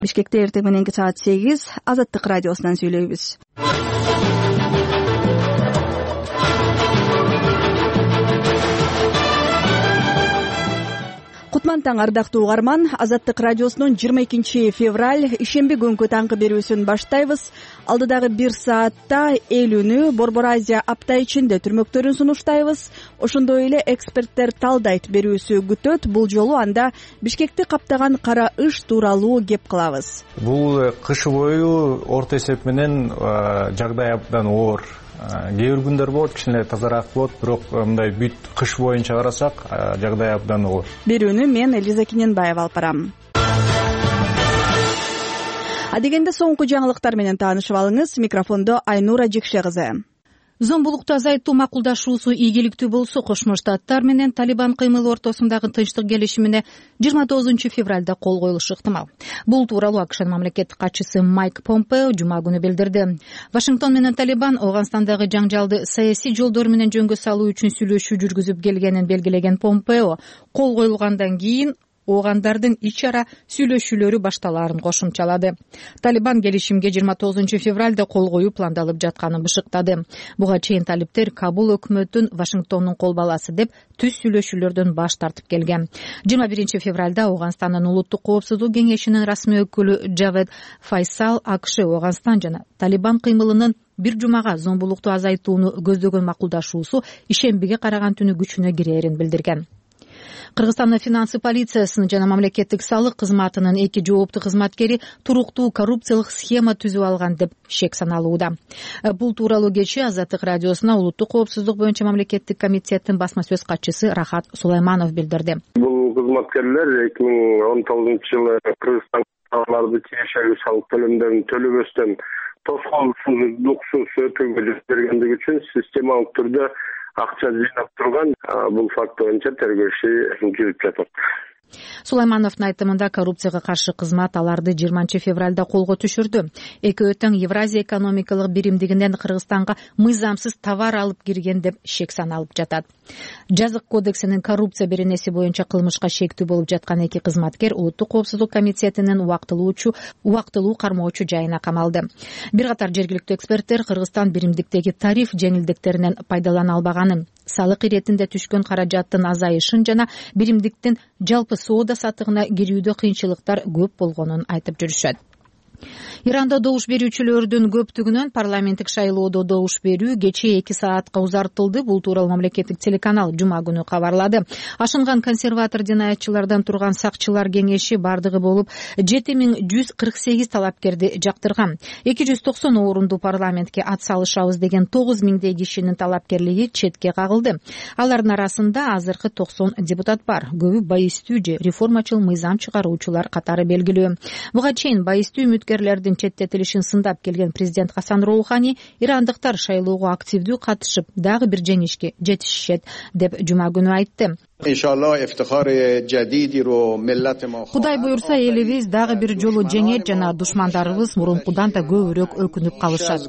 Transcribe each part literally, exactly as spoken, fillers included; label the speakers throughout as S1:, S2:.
S1: Бишкекте эртең мененки саат сегиз Азаттык радиосунан сүйлөйбүз. Кутман таң, ардактуу угарман. Азаттык радиосунун жыйырма экинчи февраль ишемби күнгү таңкы берүүсүн баштайбыз. Алдыдагы бир саатта эл үнү, Борбор Азия апта ичинде түрмөктөрүн сунуштайбыз. Ошондой эле эксперттер талдайт берүүсү күтөт. Бул жолу анда Бишкекти каптаган кара ыш тууралуу кеп кылабыз.
S2: Бул кыш бою орто эсеп менен жагдай абдан оор. Кээ бир күндөр болот, кичине тазараак болот, бирок мындай бүт кыш боюнча карасак, жагдай абдан оор.
S1: Берүүнү мен Элиза Кененбаева алып барам. Адегенде соңку жаңылыктар менен таанышып алыңыз. Микрофондо Айнура Жекше кызы.
S3: Зомбулукту азайтуу макулдашуусу ийгиликтүү болсо, Кошмо Штаттар менен Талибан кыймылы ортосундагы тынчтык келишимине жыйырма тогузунчу февралда кол коюлушу ыктымал. Бул тууралуу АКШнын мамлекеттик катчысы Майк Помпео жума күнү билдирди. Вашингтон менен Талибан Афганстандагы жаңжалды саясий жолдор менен жөнгө салуу үчүн сүйлөшүү жүргүзүп келгенин белгилеген Помпео кол коюлгандан кийин оогандардын ич ара сүйлөшүүлөрү башталаарын кошумчалады. Талибан келишимге жыйырма тогузунчу февралда кол коюу пландалып жатканын бышыктады. Буга чейин талиптер Кабул өкмөтүн Вашингтондун кол баласы деп түз сүйлөшүүлөрдөн баш тартып келген. жыйырма биринчи февралда Афганстандын улуттук коопсуздук кеңешинин расмий өкүлү Джавед Файсал АКШ Афганстан жана Талибан кыймылынын бир жумага зомбулукту азайтууну көздөгөн макулдашуусу ишембиге караган түнү күчүнө кирээрин билдирген. Кыргызстандын финансы полициясынын жана мамлекеттик салык кызматынын эки жооптуу кызматкери туруктуу коррупциялык схема түзүп алган деп шек саналууда. Бул тууралуу кечээ Азаттык радиосуна улуттук коопсуздук боюнча мамлекеттик комитеттин басма сөз катчысы Рахат Сулайманов билдирди.
S4: Бул кызматкерлер эки миң он тогузунчу жылы Кыргызстан товарларды тиешелүү салык төлөмдөрүн төлөбөстөн тоскоолсуздуксуз өтүүгө жол бергендиги үчүн системалык түрдө акча жыйнап турган. Бул факт боюнча тергөө иши жүрүп жатат.
S3: Сулаймановдун айтымында коррупцияга каршы кызмат аларды жыйырманчы февралда колго түшүрдү. Экөө тең Евразия экономикалык биримдигинен Кыргызстанга мыйзамсыз товар алып кирген деп шек саналып жатат. Жазык кодексинин коррупция беренеси боюнча кылмышка шектүү болуп жаткан эки кызматкер улуттук коопсуздук комитетинин убактылуучу убактылуу кармоочу жайына камалды. Бир катар жергиликтүү эксперттер Кыргызстан биримдиктеги тариф жеңилдиктеринен пайдалана албаганын, салык иретинде түшкөн каражаттын азайышын жана биримдиктин жалпы соода сатыгына кирүүдө кыйынчылыктар көп болгонун айтып жүрүшөт. Иранда добуш берүүчүлөрдүн көптүгүнөн парламенттик шайлоодо добуш берүү кечээ эки саатка узартылды. Бул тууралуу мамлекеттик телеканал жума күнү кабарлады. Ашынган консерватор жинаятчылардан турган сакчылар кеңеши бардыгы болуп жети миң жүз кырк сегиз талапкерди жактырган. эки жүз токсон орунду парламентке ат салышабыз деген тогуз миңдей кишинин талапкерлиги четке кагылды. Алардын арасында азыркы токсон депутат бар. Көбү байыстуу же реформачыл мыйзам чыгаруучулар катары белгилүү. Буга чейин байыстуу үмүткерлердин четтетилишин сындап келген президент Хасан Роухани ирандыктар шайлоого активдүү катышып, дагы бир жеңишке жетишишет деп жума күнү айтты. Кудай буюрса, элибиз дагы бир жолу жеңет жана душмандарыбыз мурункудан да көбүрөөк өкүнүп калышат.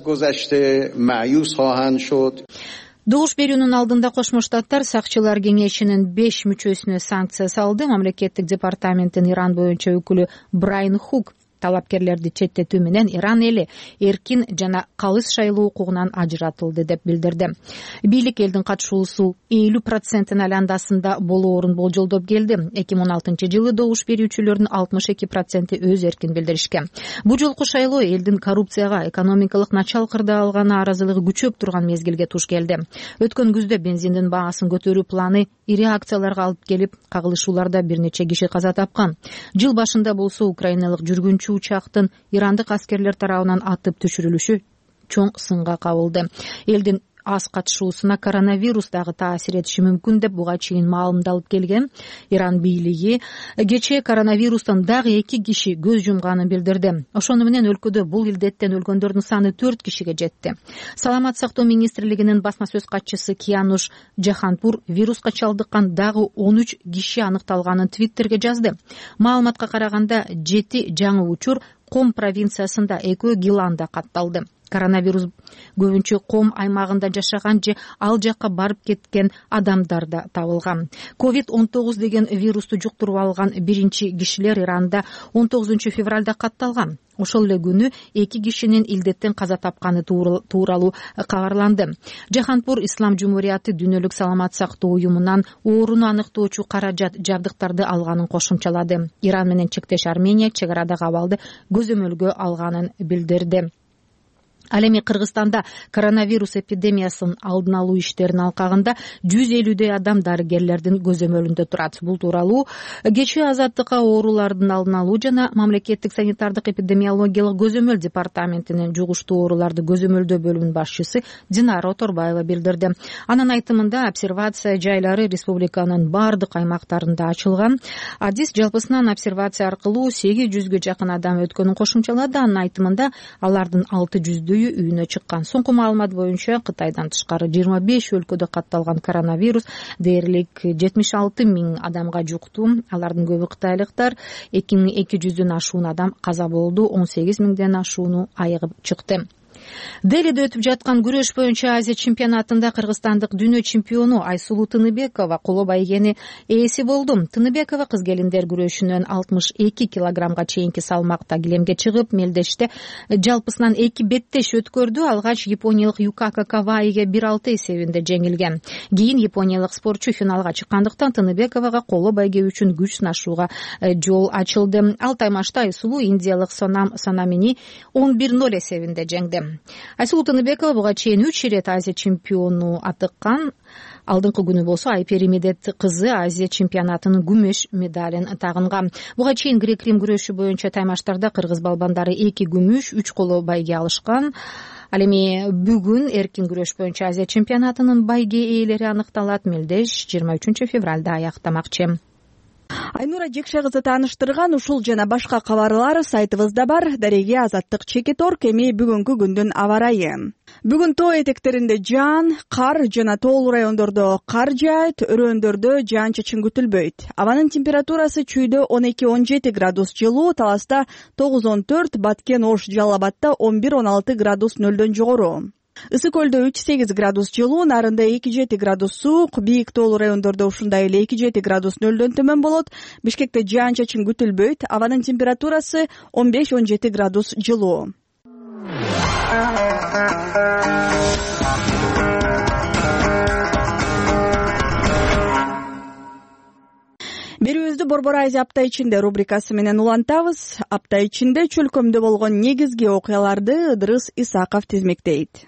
S3: Добуш берүүнүн алдында Кошмо Штаттар сакчылар кеңешинин беш мүчөсүнө санкция салды. Мамлекеттик департаменттин Иран боюнча өкүлү Брайан Хук талапкерлерди четтетүү менен Иран эли эркин жана калыс шайлоо укугунан ажыратылды деп билдирди. Бийлик элдин катышуусу элүү проценттин айландасында болоорун болжолдоп келди. эки миң он алтынчы жылы добуш берүүчүлөрдүн алтымыш эки проценти өз эркин билдиришкен. Бул жолку шайлоо элдин коррупцияга, экономикалык начал кырда алганы аразылыгы күчөп турган мезгилге туш келди. Өткөн күздө бензиндин баасын көтөрүү планы ири акцияларга алып келип, кагылышууларда бир нече киши каза тапкан. Жыл башында болсо украиналык жүргүнчү учактын ирандык аскерлер тарабынан атып түшүрүлүшү чоң сынга кабылды. Элдин аз катышуусуна коронавирус дагы таасир этиши мүмкүн деп буга чейин маалымдалып келген. Иран бийлиги кечээ коронавирустан дагы эки киши көз жумганын билдирди. Ошону менен өлкөдө бул илдеттен өлгөндөрдүн саны төрт кишиге жетти. Саламат сактоо министрлигинин басма сөз катчысы Киануш Жаханпур вируска чалдыккан дагы он үч киши аныкталганын Твиттерге жазды. Маалыматка караганда жети жаңы учур Ком провинциясында, экөө Гиланда катталды. коронавирус көбүнчө ком аймагында жашаган же ал жакка барып кеткен адамдарда табылган. ковид он тогуз деген вирусту жуктуруп алган биринчи кишилер Иранда он тогузунчу февралда катталган. Ошол эле күнү эки кишинин илдеттен каза тапканы тууралуу кабарланды. Жаханпур Ислам Жумурияты дүйнөлүк саламат сактоо уюмунан ооруну аныктоочу каражат жабдыктарды алганын кошумчалады. Иран менен чектеш Армения чек арадагы абалды көзөмөлгө алганын билдирди. Ал эми Кыргызстанда коронавирус эпидемиясын алдын алуу иштеринин алкагында жүз элүүдөй адам дарыгерлердин көзөмөлүндө турат. Бул тууралуу кечээ Азаттыкка оорулардын алдын алуу жана мамлекеттик санитардык эпидемиологиялык көзөмөл департаментинин жугуштуу ооруларды көзөмөлдөө бөлүмүнүн башчысы Динара Оторбаева билдирди. Анын айтымында обсервация жайлары республиканын бардык аймактарында ачылган. Адис жалпысынан обсервация аркылуу сегиз жүзгө жакын адам өткөнүн кошумчалады. Анын айтымында алардын алты жүздөйү үйүнө чыккан. Соңку маалымат боюнча Кытайдан тышкары жыйырма беш өлкөдө катталган коронавирус дээрлик жетимиш алты миң адамга жукту. Алардын көбү кытайлыктар. эки миң эки жүздөн ашуун адам каза болду, он сегиз миңден ашууну айыгып чыкты. Делиде өтүп жаткан күрөш боюнча Азия чемпионатында кыргызстандык дүйнө чемпиону Айсулуу Тыныбекова коло байгени ээси болду. Тыныбекова кыз келиндер күрөшүнөн алтымыш эки килограммга чейинки салмакта килемге чыгып, мелдеште жалпысынан эки беттеш өткөрдү. Алгач япониялык Юкака Каваиге бир алты эсебинде жеңилген. Кийин япониялык спортчу финалга чыккандыктан Тыныбековага коло байге үчүн күч сынашууга жол ачылды. Ал таймашта Айсулуу индиялык Сонам Сонамини он бир ноль эсебинде жеңди. Айсулуу Тыныбекова буга чейин үч ирет Азия чемпиону атыккан. Алдыңкы күнү болсо Айпери Медет кызы Азия чемпионатынын күмүш медалин тагынган. Буга чейин грек-рим күрөшү боюнча таймаштарда кыргыз балбандары эки күмүш, үч коло байге алышкан. Ал эми бүгүн эркин күрөш боюнча Азия чемпионатынын байге ээлери аныкталат. Мелдеш жыйырма үчүнчү февралда аяктамакчы.
S1: Айнура Жекше кызы тааныштырган ушул жана башка кабарлар сайтыбызда бар. Дареге Азаттык Чекиторг эми бүгүнкү күндүн аба ырайы. Бүгүн тоо этектеринде жаан, кар жана тоолуу райондордо кар жаайт, өрөөндөрдө жаан-чачын күтүлбөйт. Абанын температурасы чүйдө он эки он жети градус жылуу, Таласта тогуз он төрт, Баткен Ош Жалал Абадта он бир он алты градус нөлдөн жогору. Ысык көлдө үч сегиз градус жылуу, Нарында эки жети градус суук, бийик тоолуу райондордо ушундай эле эки жети градус нөлдөн төмөн болот. Бишкекте жаан-чачын күтүлбөйт. Абанын температурасы он беш он жети градус жылуу. Берүүбүздү Борбор Азия апта ичинде рубрикасы менен улантабыз. Апта ичинде чөлкөмдө болгон негизги окуяларды Ыдырыс Исаков тизмектейт.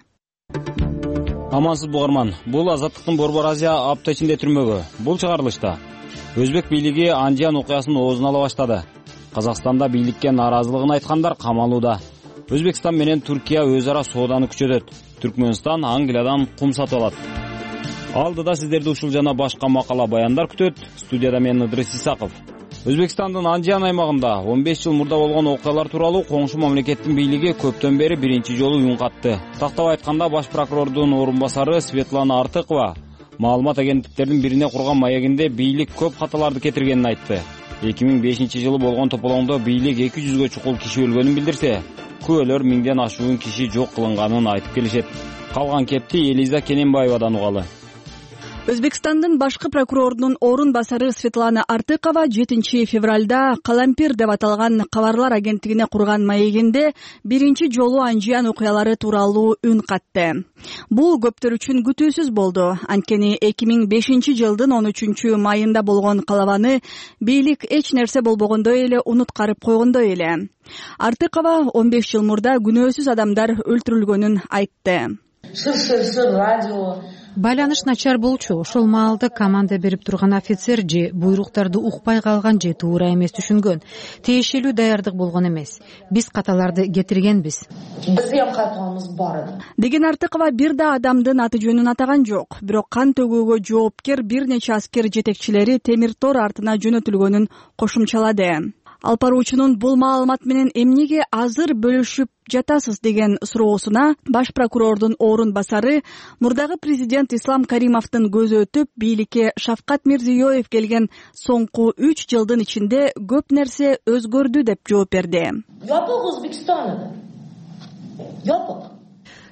S5: Амансыз бугарман. Бул Азаттыктын Борбор Азия апта ичинде түрмөгү. Бул чыгарылышта Өзбек бийлиги Анжан окуясын оозуна ала баштады. Казакстанда бийликке нааразылыгын айткандар камалууда. Өзбекстан менен Түркия өз ара сооданы күчөтөт. Түркмөнстан Англиядан кум сатып алат. Алдыда сиздерди ушул жана башка макала баяндар күтөт. Студияда мен Ыдырыс Исаков. Өзбекстандын Анжан аймагында он беш жыл мурда болгон окуялар тууралуу коңшу мамлекеттин бийлиги көптөн бери биринчи жолу үн катты. Тактап айтканда баш прокурордун орун басары Светлана Артыкова маалымат агенттиктердин бирине курган маегинде бийлик көп каталарды кетиргенин айтты. эки миң бешинчи жылы болгон тополоңдо бийлик эки жүзгө чукул киши өлгөнүн билдирсе, күбөлөр миңден ашуун киши жок кылынганын айтып келишет. Калган кепти Элиза Кененбаевадан угалы.
S1: Өзбекстандын башкы прокурорунун орун басары Светлана Артыкова жетинчи февралда Калампир деп аталган кабарлар агенттигине курган маегинде биринчи жолу Анжан окуялары тууралуу үн катты. Бул көптөр үчүн күтүүсүз болду. Анткени эки миң бешинчи жылдын он үчүнчү майында болгон калабаны бийлик эч нерсе болбогондой эле унуткарып койгондой эле. Артыкова он беш жыл мурда күнөөсүз адамдар өлтүрүлгөнүн айтты.
S6: Шыр-шыр-шыр радио
S3: Байланыш начар болчу. Ошол маалда команда берип турган офицер же буйруктарды укпай калган же туура эмес түшүнгөн. Тиешелүү даярдык болгон эмес. Биз каталарды кетиргенбиз.
S6: Биздин каталарыбыз бар.
S1: Деген Артыкова бир да адамдын аты жөнүн атаган жок. Бирок кан төгүүгө жоопкер бир нече аскер жетекчилери темир тор артына жөнөтүлгөнүн кошумчалады. Алпаруучунун бул маалымат менен эмнеге азыр бөлүшүп жатасыз деген суроосуна баш прокурордун орун басары мурдагы президент Ислам Каримовдун көзү өтүп, бийликке Шавкат Мирзиёев келген соңку үч жылдын ичинде көп нерсе өзгөрдү деп жооп берди.
S6: Жопок Өзбекстанда. Жопок.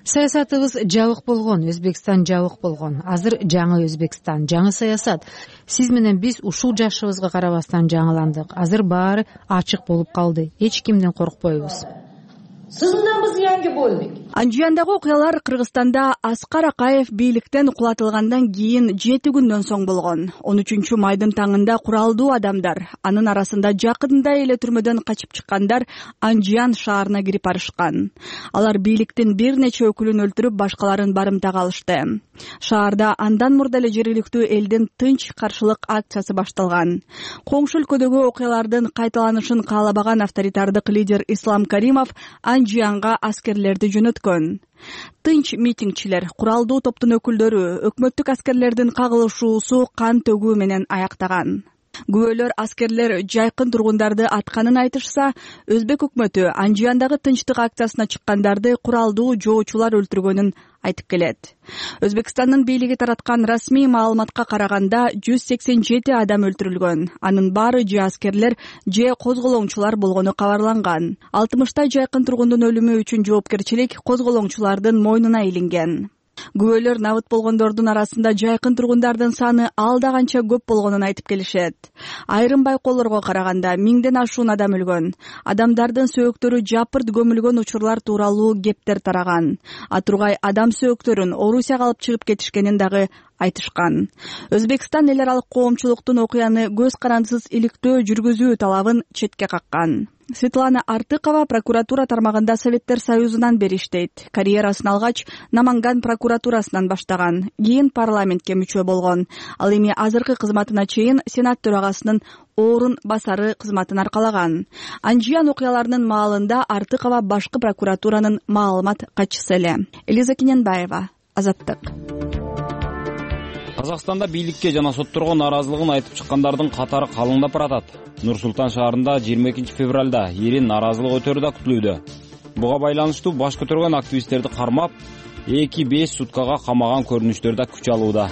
S3: саясатыбыз жабык болгон, Өзбекстан жабык болгон. Азыр жаңы Өзбекстан, жаңы саясат. Сиз менен биз ушул жашыбызга карабастан жаңыландык. Азыр баары ачык болуп калды. Эч кимден коркпойбуз.
S6: Siz bilan biz yangi bo'ldik.
S1: Анжияндагы окуялар Кыргызстанда Аскар Акаев бийликтен кулатылгандан кийин жети күндөн соң болгон. он үчүнчү майдын таңында куралдуу адамдар, анын арасында жакында эле түрмөдөн качып чыккандар Анжиян шаарына кирип барышкан. Алар бийликтин бир нече өкүлүн өлтүрүп, башкаларын барымтага алышты. Шаарда андан мурда эле жергиликтүү элдин тынч каршылык акциясы башталган. Коңшу өлкөдөгү окуялардын кайталанышын каалабаган авторитардык лидер Ислам Каримов Анжиянга аскерлерди жөнөткөн. Тынч митингчилер, куралдуу топтун өкүлдөрү өкмөттүк аскерлердин кагылышуусу кан төгүү менен аяктаган. Күбөлөр аскерлер жайкын тургундарды атканын айтышса, Өзбек өкмөтү Анжияндагы тынчтык акциясына чыккандарды куралдуу жоочулар өлтүргөнүн айтып келет. Өзбекстандын бийлиги тараткан расмий маалыматка караганда жүз сексен жети адам өлтүрүлгөн. Анын баары же аскерлер, же козголоңчулар болгону кабарланган. алтымыштай жайкын тургундун өлүмү үчүн жоопкерчилик козголоңчулардын мойнуна илинген. Күбөлөр набыт болгондордун арасында жайкын тургундардын саны алда канча көп болгонун айтып келишет. Айрым байкоолорго караганда миңден ашуун адам өлгөн. Адамдардын сөөктөрү жапырт көмүлгөн учурлар тууралуу кептер тараган. Атургай адам сөөктөрүн Орусияга алып чыгып кетишкенин дагы айтышкан. Өзбекстан эл аралык коомчулуктун окуяны көз карандысыз иликтөө жүргүзүү талабын четке каккан. Светлана Артыкова прокуратура тармагында Советтер Союзунан бери иштейт. Карьерасын алгач Наманган прокуратурасынан баштаган. Кийин парламентке мүчө болгон. Ал эми азыркы кызматына чейин Сенат төрагасынын орун басары кызматын аркалаган. Анжиян окуяларынын маалында Артыкова башкы прокуратуранын маалымат катчысы эле. Элиза Кененбаева, Азаттык.
S5: Казакстанда бийликке жана сотторго нааразылыгын айтып чыккандардын катары калыңдап баратат. Нур-Султан шаарында жыйырма экинчи февралда эрин нааразылык өтөрү да күтүлүүдө. Буга байланыштуу баш көтөргөн активисттерди кармап, эки беш суткага камаган көрүнүштөр да күч алууда.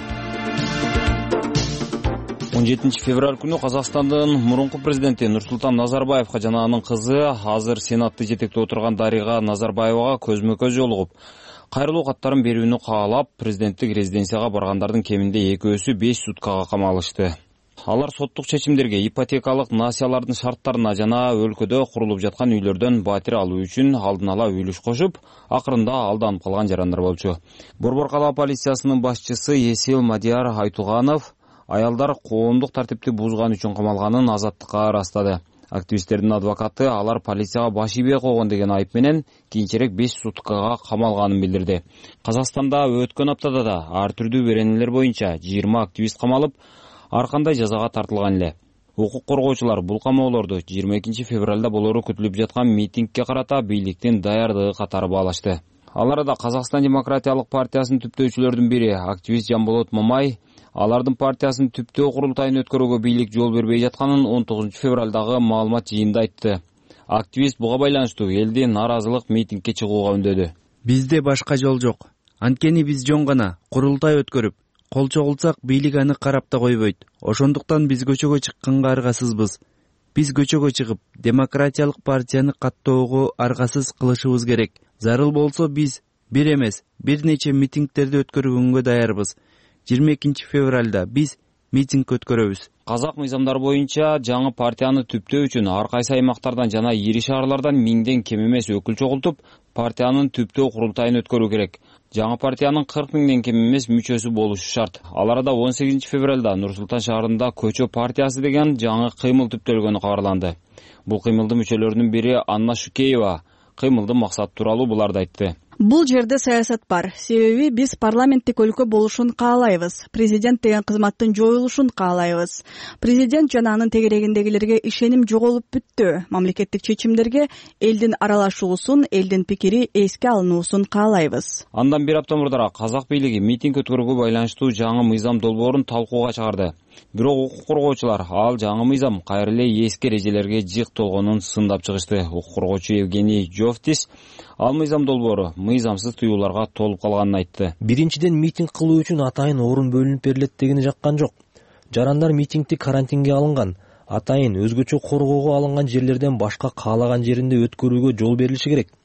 S5: он жетинчи февраль күнү Казакстандын мурунку президенти Нурсултан Назарбаевга жана анын кызы, азыр Сенатты жетектеп отурган Дарига Назарбаевага көзмө-көз жолугуп, кайрылуу каттарын берүүнү каалап, президенттик резиденцияга баргандардын кеминде экөөсү беш суткага камалышты. Алар соттук чечимдерге, ипотекалык насиялардын шарттарына жана өлкөдө курулуп жаткан үйлөрдөн батир алуу үчүн алдын ала үлүш кошуп, акырында алданып калган жарандар болчу. Борбор калаа полициясынын башчысы Есил Мадияр Айтуганов аялдар коомдук тартипти бузган үчүн камалганын Азаттыкка ырастады. Активисттердин адвокаты алар полицияга баш ийбей койгон деген айып менен кийинчерээк беш суткага камалганын билдирди. Казакстанда өткөн аптада да ар түрдүү беренелер боюнча жыйырма активист камалып, ар кандай жазага тартылган эле. Укук коргоочулар бул камоолорду жыйырма экинчи февралда болору күтүлүп жаткан митингге карата бийликтин даярдыгы катары баалашты. Ал арада Казакстан демократиялык партиясынын түптөөчүлөрдүн бири активист Жанболот Мамай алардын партиясынын түптөө курултайын өткөрүүгө бийлик жол бербей жатканын он тогузунчу февралдагы маалымат жыйынында айтты. Активист буга байланыштуу элди нааразылык митингге чыгууга үндөдү.
S7: Бизде башка жол жок. Анткени биз жөн гана курултай өткөрүп, кол чогулсак бийлик аны карап да койбойт. Ошондуктан биз көчөгө чыкканга аргасызбыз. Биз көчөгө чыгып, демократиялык партияны каттоого аргасыз кылышыбыз керек. Зарыл болсо биз бир эмес, бир нече митингтерди өткөргөнгө даярбыз. жыйырма экинчи февралда биз митинг өткөрөбүз.
S5: Казак мыйзамдары боюнча жаңы партияны түптөө үчүн ар кайсы аймактардан жана ири шаарлардан миңден кем эмес өкүл чогултуп, партиянын түптөө курултайын өткөрүү керек. Жаңы партиянын кырк миңден кем эмес мүчөсү болушу шарт. Ал арада он сегизинчи февралда Нур-Султан шаарында Көчө партиясы деген жаңы кыймыл түптөлгөнү кабарланды. Бул кыймылдын мүчөлөрүнүн бири Анна Шукеева кыймылдын максаты тууралуу буларды айтты.
S1: Бул жерде саясат бар. Себеби биз парламенттик өлкө болушун каалайбыз. Президент деген кызматтын жоюлушун каалайбыз. Президент жана анын тегерегиндегилерге ишеним жоголуп бүттү. Мамлекеттик чечимдерге элдин аралашуусун, элдин пикири эске алынуусун каалайбыз.
S5: Андан бир апта мурда Казак бийлиги митинг өткөрүүгө байланыштуу жаңы мыйзам долбоорун талкууга чыгарды. Бирок укук коргоочулар ал жаңы мыйзам кайра эле эски эрежелерге жык толгонун сындап чыгышты. Укук коргоочу Евгений Жовтис ал мыйзам долбоору мыйзамсыз тыюуларга толуп калганын айтты.
S8: Биринчиден, митинг кылуу үчүн атайын орун бөлүнүп берилет дегени жаккан жок. Жарандар митингди карантинге алынган, атайын өзгөчө коргоого алынган жерлерден башка каалаган жеринде өткөрүүгө жол берилиши керек.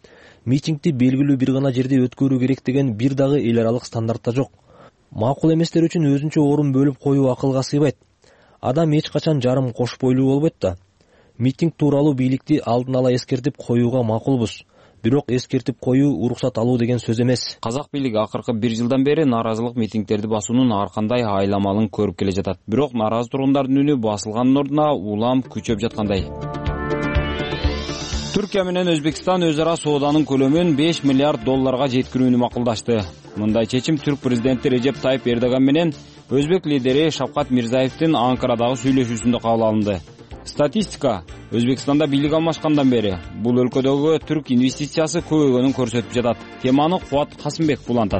S8: митингди белгилүү бир гана жерде өткөрүү керек деген бир дагы эл аралык стандартта жок. Макул эместер үчүн өзүнчө орун бөлүп коюу акылга сыйбайт. Адам эч качан жарым кош бойлуу болбойт да. Митинг тууралуу бийликти алдын ала эскертип коюуга макулбуз. Бирок эскертип коюу уруксат алуу деген сөз эмес.
S5: Казак бийлиги акыркы бир жылдан бери нааразылык митингдерди басуунун ар кандай айламалын көрүп келе жатат. Бирок нааразы тургундардын үнү басылгандын ордуна улам күчөп жаткандай. Түркия менен Өзбекстан өз ара сооданын көлөмүн беш миллиард долларга жеткирүүнү макулдашты. Мындай чечим Түрк президенти Режеп Тайып Эрдоган менен Өзбек лидери Шавкат Мирзаевдин Анкарадагы сүйлөшүүсүндө кабыл алынды. Статистика Өзбекстанда бийлик алмашкандан бери бул өлкөдөгү түрк инвестициясы көбөйгөнүн көрсөтүп жатат. Теманы Кубат Касымбек булантат.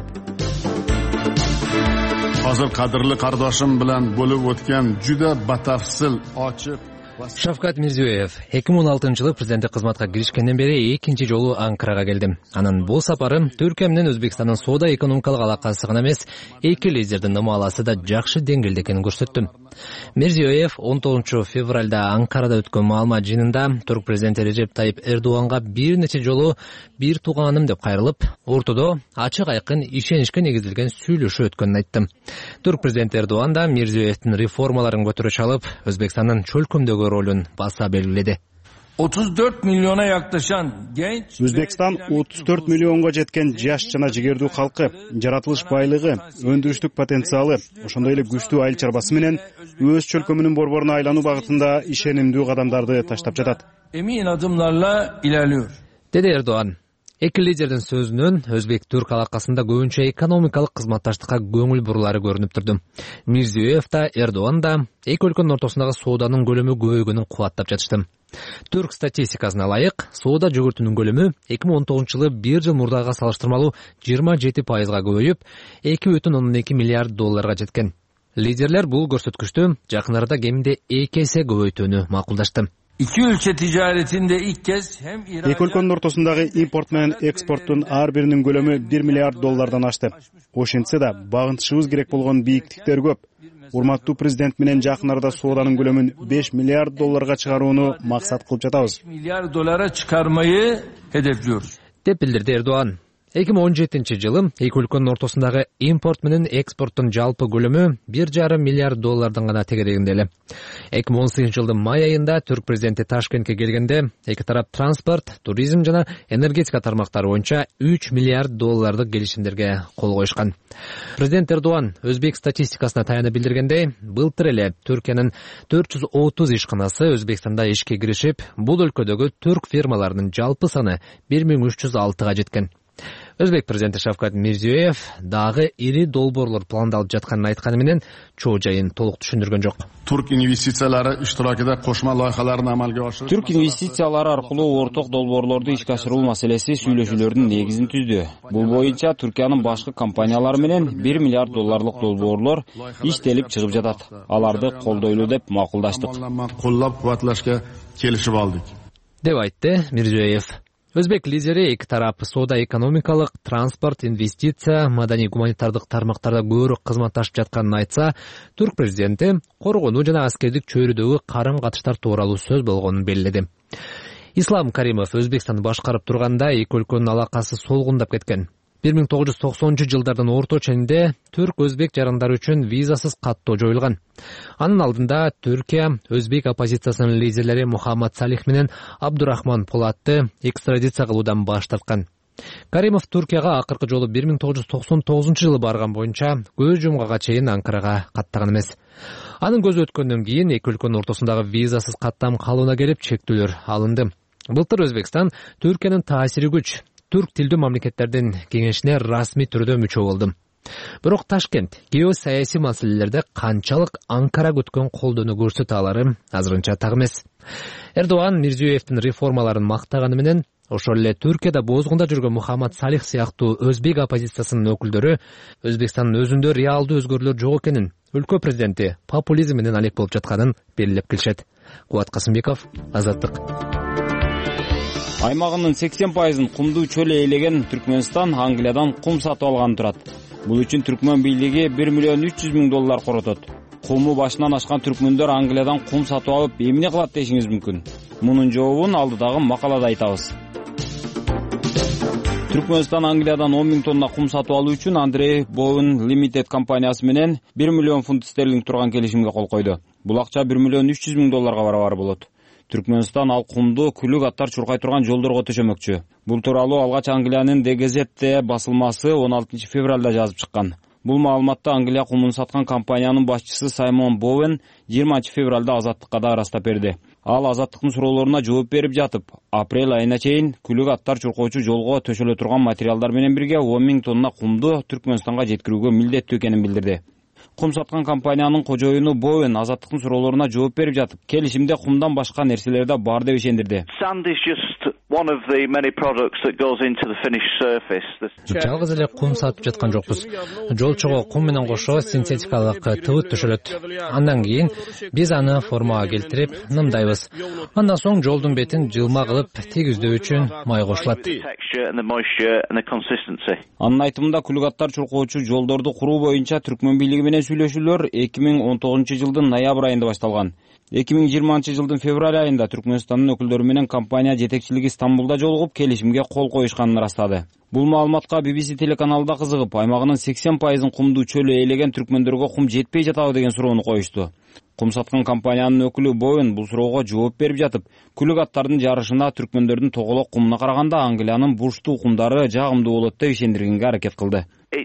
S9: Азыр кадырлы кардашым менен болуп өткөн жүдө батафсыл ачык
S10: Шавкат Мирзиёев эки миң он алтынчы жылы президенттик кызматка киришкенден бери экинчи жолу Анкарага келдим. Анын бул сапары Түркия менен Өзбекстандын соода экономикалык алакасы гана эмес, эки лидердин ымаласы да жакшы деңгээлде экенин көрсөттү. Мирзиёев он тогузунчу февралда Анкарада өткөн маалымат жыйынында Түрк президенти Режеп Тайып Эрдоганга бир нече жолу бир тууганым деп кайрылып, ортодо ачык айкын ишеничке негизилген сүйлөшүү өткөнүн айтты. Түрк президенти Эрдоган да Мирзиёевдин реформаларын көтөрө чалып, Өзбекстандын чөлкөмдөгү ролун баса белгиледи.
S11: otuz dört milyona yaklaşan genç
S12: Өзбекстан отуз төрт миллионго жеткен жаш жана жигердүү калкы, жаратылыш байлыгы, өндүрүштүк потенциалы, ошондой эле күчтүү айыл чарбасы менен өз чөлкөмүнүн борборуна айлануу багытында ишенимдүү кадамдарды таштап жатат.
S11: Emin adımlarla ilerliyor.
S10: Деди Эрдоган. Эки лидердин сөзүнөн Өзбек-Түрк алакасында көбүнчө экономикалык кызматташтыкка көңүл бурулары көрүнүп турду. Мирзиёев да, Эрдоган да эки өлкөнүн ортосундагы сооданын көлөмү көбөйгөнүн кубаттап жатышты. Түрк статистикасына ылайык, соода жүгүртүүнүн көлөмү эки миң он тогузунчу жылы бир жыл мурдага салыштырмалуу жыйырма жети пайызга көбөйүп, эки бүтүн ондон эки миллиард долларга жеткен. Лидерлер бул көрсөткүчтү жакын арада кеминде эки эсе көбөйтүүнү макулдашты.
S11: İki ülke ticaretinde ilk kez hem
S12: Эки өлкөнүн ортосундагы импорт менен экспорттун ар биринин көлөмү бир миллиард доллардан ашты. Ошентсе да багынтышыбыз керек болгон бийиктиктер көп. Урматтуу президент менен жакын арада сооданын көлөмүн беш миллиард долларга чыгарууну максат кылып жатабыз.
S11: Milyar dolara çıkarmayı hedefliyoruz.
S10: Деп билдирди Эрдоган. эки миң он жетинчи жылы эки өлкөнүн ортосундагы импорт менен экспорттун жалпы көлөмү бир жарым миллиард доллардан гана тегерегинде эле. эки миң он сегизинчи жылдын май айында Түрк президенти Ташкентке келгенде эки тарап транспорт, туризм жана энергетика тармактары боюнча үч миллиард доллардык келишимдерге кол коюшкан. Президент Эрдоган Өзбек статистикасына таянып билдиргендей, былтыр эле Түркиянын төрт жүз отуз ишканасы Өзбекстанда ишке киришип, бул өлкөдөгү түрк фирмаларынын жалпы саны бир миң үч жүз алтыга жеткен. Өзбек президенти Шавкат Мирзиёев дагы ири долбоорлор пландалып жатканын айтканы менен чоо жайын толук түшүндүргөн жок.
S9: Түрк инвестициялары иштиракында кошмо лайыхаларын амалга ашырып,
S5: Түрк инвестициялары аркылуу орток долбоорлорду ишке ашыруу маселеси сүйлөшүүлөрдүн негизин түздү. Бул боюнча Түркиянын башкы компаниялары менен бир миллиард долларлык долбоорлор иштелип чыгып жатат. Аларды колдойлуу деп макулдаштык.
S9: Коллоп кубатлашка келишип алдык.
S10: Деп айтты Мирзиёев. Өзбек лидери эки тарап соода экономикалык, транспорт, инвестиция, маданий гуманитардык тармактарда көбүрөөк кызматташып жатканын айтса, Түрк президенти коргонуу жана аскердик чөйрөдөгү карым-катыштар тууралуу сөз болгонун белгиледи. Ислам Каримов Өзбекстанды башкарып турганда эки өлкөнүн алакасы солгундап кеткен. бир миң тогуз жүз токсонунчу жылдардын орто ченинде түрк-өзбек жарандары үчүн визасыз каттоо жоюлган. Анын алдында Түркия өзбек оппозициясынын лидерлери Мухаммад Салих менен Абдурахман Полатты экстрадиция кылуудан баш тарткан. Каримов Түркияга акыркы жолу бир миң тогуз жүз токсон тогузунчу жылы барган боюнча көз жумгага чейин Анкарага каттаган эмес. Анын көзү өткөндөн кийин эки өлкөнүн ортосундагы визасыз каттам калыбына келип чектөөлөр алынды. Былтыр Өзбекстан Түркиянын таасири күч түрк тилдүү мамлекеттердин кеңешине расмий түрдө мүчө болду. Бирок Ташкент геосаясий маселелерде канчалык Анкара күткөн колдоону көрсөтө алары азырынча так эмес. Эрдоган Мирзиёевдин реформаларын мактаганы менен ошол эле Түркияда бозгунда жүргөн Мухаммад Салих сыяктуу өзбек оппозициясынын өкүлдөрү Өзбекстандын өзүндө реалдуу өзгөрүүлөр жок экенин, өлкө президенти популизм менен алек болуп жатканын белгилеп келишет. Кубат Касымбеков, Азаттык.
S5: Аймагынын сексен пайызын кумдуу чөл ээлеген Түркмөнстан Англиядан кум сатып алган турат. Бул үчүн Түркмөн бийлиги бир миллион үч жүз миң доллар коротот. Куму башынан ашкан түркмөндөр Англиядан кум сатып алып эмне кылат дешиңиз мүмкүн. Мунун жообун алдыдагы макалада айтабыз. Түркмөнстан Англиядан он миң тонна кум сатып алуу үчүн Андрей Bowen Limited компаниясы менен бир миллион фунт стерлинг турган келишимге кол койду. Бул акча бир миллион үч жүз миң долларга барабар болот. Түркмөнстан ал кумду күлүк аттар чуркай турган жолдорго төшөмөкчү. Бул тууралуу алгач Англиянын The Gazette басылмасы он алтынчы февралда жазып чыккан. Бул маалыматты Англия кумун саткан компаниянын башчысы Саймон Боуэн жыйырманчы февралда Азаттыкка да ырастап берди. Ал Азаттыктын суроолоруна жооп берип жатып, апрель айына чейин күлүк аттар чуркоочу жолго төшөлө турган материалдар менен бирге он миң тонна кумду Түркмөнстанга жеткирүүгө милдеттүү экенин билдирди. Кум саткан компаниянын кожоюну Боуэн Азаттыктын суроолоруна жооп берип жатып, келишимде кумдан башка нерселер да бар деп ишендирди.
S10: Жалгыз эле кум сатып жаткан жокпуз. Жолчого кум менен кошо синтетикалык тыбыт төшөлөт. Андан кийин биз аны формага келтирип, нымдайбыз. Андан соң жолдун бетин жылма кылып тийгиздөө үчүн май кошулат.
S5: Анын айтымында күлүк аттар чуркоочу жолдорду куруу боюнча Түркмөн бийлиги менен сүйлөшүүлөр эки миң он тогузунчу жылдын ноябрь айында башталган. эки миң жыйырманчы жылдын февраль айында Түркмөнстандын өкүлдөрү менен компания жетекчилиги Стамбулда жолугуп келишимге кол коюшканын ырастады. Бул маалыматка би би си телеканалда кызыгып, аймагынын сексен пайызын кумду чөлү ээлеген түркмөндөргө кум жетпей жатабы деген суроону коюшту. Кум саткан компаниянын өкүлү Боуэн бул суроого жооп берип жатып, күлүк аттардын жарышына түркмөндөрдүн тоголок кумуна караганда Англиянын бурштуу кумдары жагымдуу болот деп ишендиргенге аракет кылды.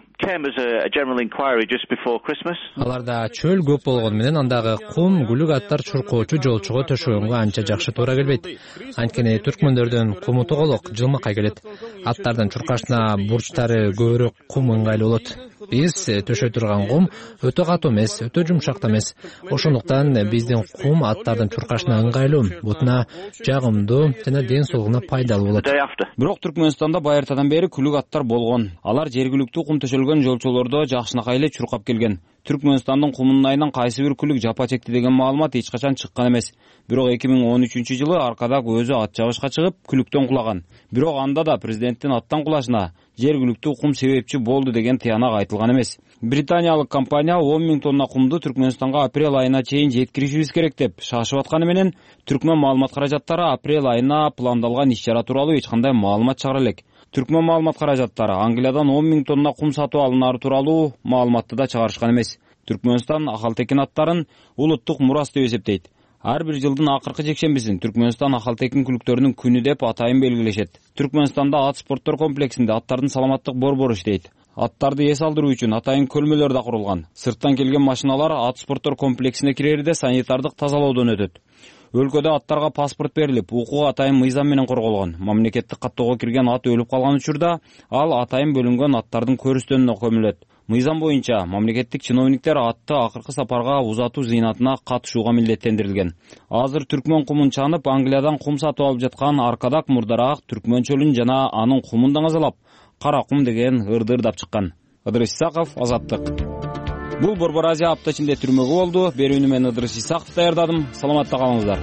S10: Аларда чөл көп болгону менен андагы кум күлүк аттар чуркоочу жолчуга төшөгөнгө анча жакшы туура келбейт. Анткени түркмөндөрдүн куму тоголок, жылмакай келет. Аттардын чуркашына бурчтары көбүрөөк кум ыңгайлуу болот. Биз төшөй турган кум өтө катуу эмес, өтө жумшак эмес. Ошондуктан биздин кум аттардын чуркашына ыңгайлуу, бутуна жагымдуу жана ден соолугуна пайдалуу болот.
S5: Бирок Түркмөнстанда байыртадан бери күлүк аттар болгон. Алар жергиликтүү кум төшөлгөн жолчолордо жакшынакай эле чуркап келген. Түркмөнстандын кумунун айынан кайсы бир күлүк жапа чекти деген маалымат эч качан чыккан эмес. Бирок эки миң он үчүнчү жылы Аркадак өзү ат жабышка чыгып, күлүктөн кулаган. Бирок анда да президенттин аттан кулашына жергиликтүү кум себепчи болду деген тыянак айтылган эмес. Британиялык компания он миң тонна кумду Түркмөнстанга апрель айына чейин жеткиришибиз керек деп шашып атканы менен Түркмөн маалымат каражаттары апрель айына пландалган иш-чара тууралуу эч кандай маалымат чыгара элек. Түркмөн маалымат каражаттары Англиядан он миң тонна кум сатып алынары тууралуу маалыматты да чыгарышкан эмес. Түркмөнстан Ахалтекин аттарын улуттук мурас деп эсептейт. Ар бир жылдын акыркы жекшембисин Түркмөнстан Ахалтекин күлүктөрүнүн күнү деп атайын белгилешет. Түркмөнстанда ат спорттор комплексинде аттардын саламаттык борбору иштейт. Аттарды эс алдыруу үчүн атайын көлмөлөр да курулган. Сырттан келген машиналар ат спорттор комплексине кирерде санитардык тазалоодон өтөт. Өлкөдө аттарга паспорт берилип, укугу атайын мыйзам менен корголгон. Мамлекеттик каттоого кирген ат өлүп калган учурда ал атайын бөлүнгөн аттардын көрүстөнүнө көмүлөт. Мыйзам боюнча мамлекеттик чиновниктер атты акыркы сапарга узатуу зыйнатына катышууга милдеттендирилген. Азыр Түркмөн кумун чанып, Англиядан кум сатып алып жаткан Аркадак мурдараак Түркмөн чөлүн жана анын кумун даңазалап, кара кум деген ырдырдап чыккан. Ыдырыс Исаков, Азаттык. Бул Борбор Азия апта ичинде түрмөгү болду. Берүүнү мен Ыдырыс Исаков даярдадым. Саламатта калыңыздар.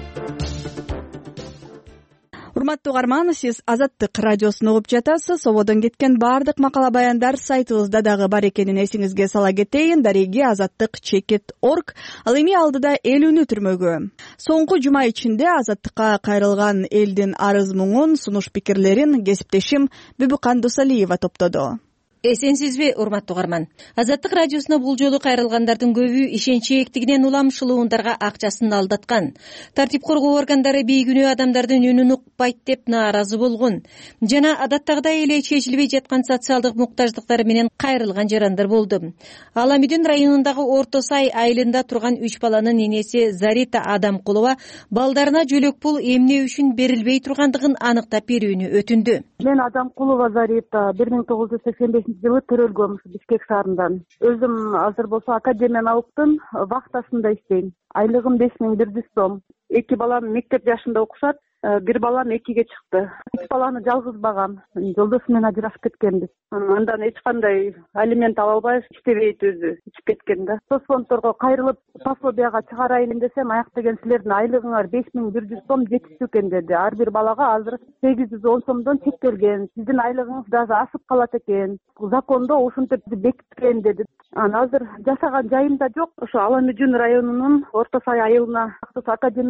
S1: Урматтуу угарман, сиз Азаттык радиосун угуп жатасыз. Ободон кеткен баардык макала баяндар сайтыбызда дагы бар экенин эсиңизге сала кетейин. Дареги азаттык чекит точка орг. Ал эми алдыда элүүнү түрмөгү. Соңку жума ичинде Азаттыкка кайрылган элдин арыз муңун, сунуш пикирлерин кесиптешим Бүбүкан Дусалиева топтоду.
S6: Эсенсизби, урматтуу угарман? Азаттык радиосуна бул жолу кайрылгандардын көбү ишенчи эктигинен улам шылуундарга акчасын алдаткан. Тартип коргоо органдары бейгүнөө адамдардын үнүн укпайт деп нааразы болгон. Жана адаттагыдай эле чечилбей жаткан социалдык муктаждыктары менен кайрылган жарандар болду. Аламидин районундагы Орто Сай айылында турган үч баланын энеси Зарита Адамкулова балдарына жөлөк пул эмне үчүн берилбей тургандыгын аныктап берүүнү өтүндү.
S13: Мен Адамкулова Зарита бир миң тогуз жүз сексен бешинчи жылы төрөлгөм Бишкек шаарынан. Өзүм азыр болсо академиялыктын вахтасында иштейм. Айлыгым беш миң бир жүз сом. Эки балам мектеп жашында окушат. Бир балам экиге чыкты. Үч баланы жалгыз багам. Жолдошу менен ажырашып кеткенбиз. Андан эч кандай алимент ала албай иштебейт, өзү ичип кеткен да. Соцфонддорго кайрылып пособияга чыгарайын десем, аяк деген силердин айлыгыңар беш миң бир жүз сом жетиштүү экен деди. Ар бир балага азыр сегиз жүз он сомдон чектелген. Сиздин айлыгыңыз даже ашып калат экен. Закондо ушинтип бекиткен деди. Анан азыр жашаган жайым да жок. Ошо Аламүдүн районунун Орто Сай айылына Аксус академия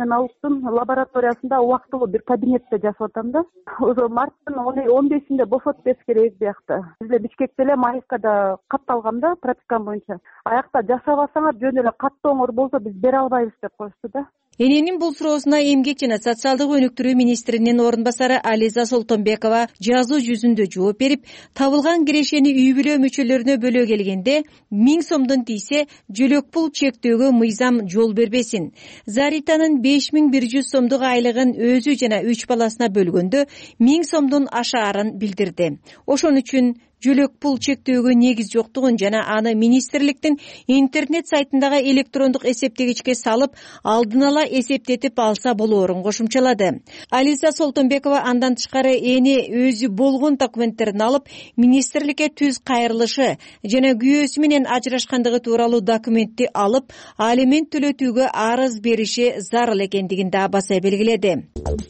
S13: налогтун лабораториясында убактылуу бир кабинетте жашап атам да. Ошо марттын он бешинде бошотуп бериш керек биякта. Биз эле Бишкекте эле Маевкада катталгам да пропискам боюнча. Аякта жашабасаңар жөн эле каттооңор болсо биз бере албайбыз деп коюшту да.
S6: Эненин бул суроосуна Эмгек жана социалдык өнүктүрүү министринин орун басары Ализа Солтонбекова жазуу жүзүндө жооп берип, табылган кирешени үй бүлө мүчөлөрүнө бөлө келгенде миң сомдон тийсе жөлөк пул чектөөгө мыйзам жол бербесин. Заританын беш миң бир жүз сомдук айлыгын өзү жана үч баласына бөлгөндө миң сомдон ашаарын билдирди. Ошон үчүн жөлөк пул чектөөгө негиз жоктугун жана аны министрликтин интернет сайтындагы электрондук эсептегичке салып, алдын ала эсептетип алса болоорун кошумчалады. Ализа Солтонбекова андан тышкары эни өзү болгон документтерин алып, министрликке түз кайрылышы жана күйөөсү менен ажырашкандыгы тууралуу документти алып, алимент төлөтүүгө арыз бериши зарыл экендигин да баса белгиледи.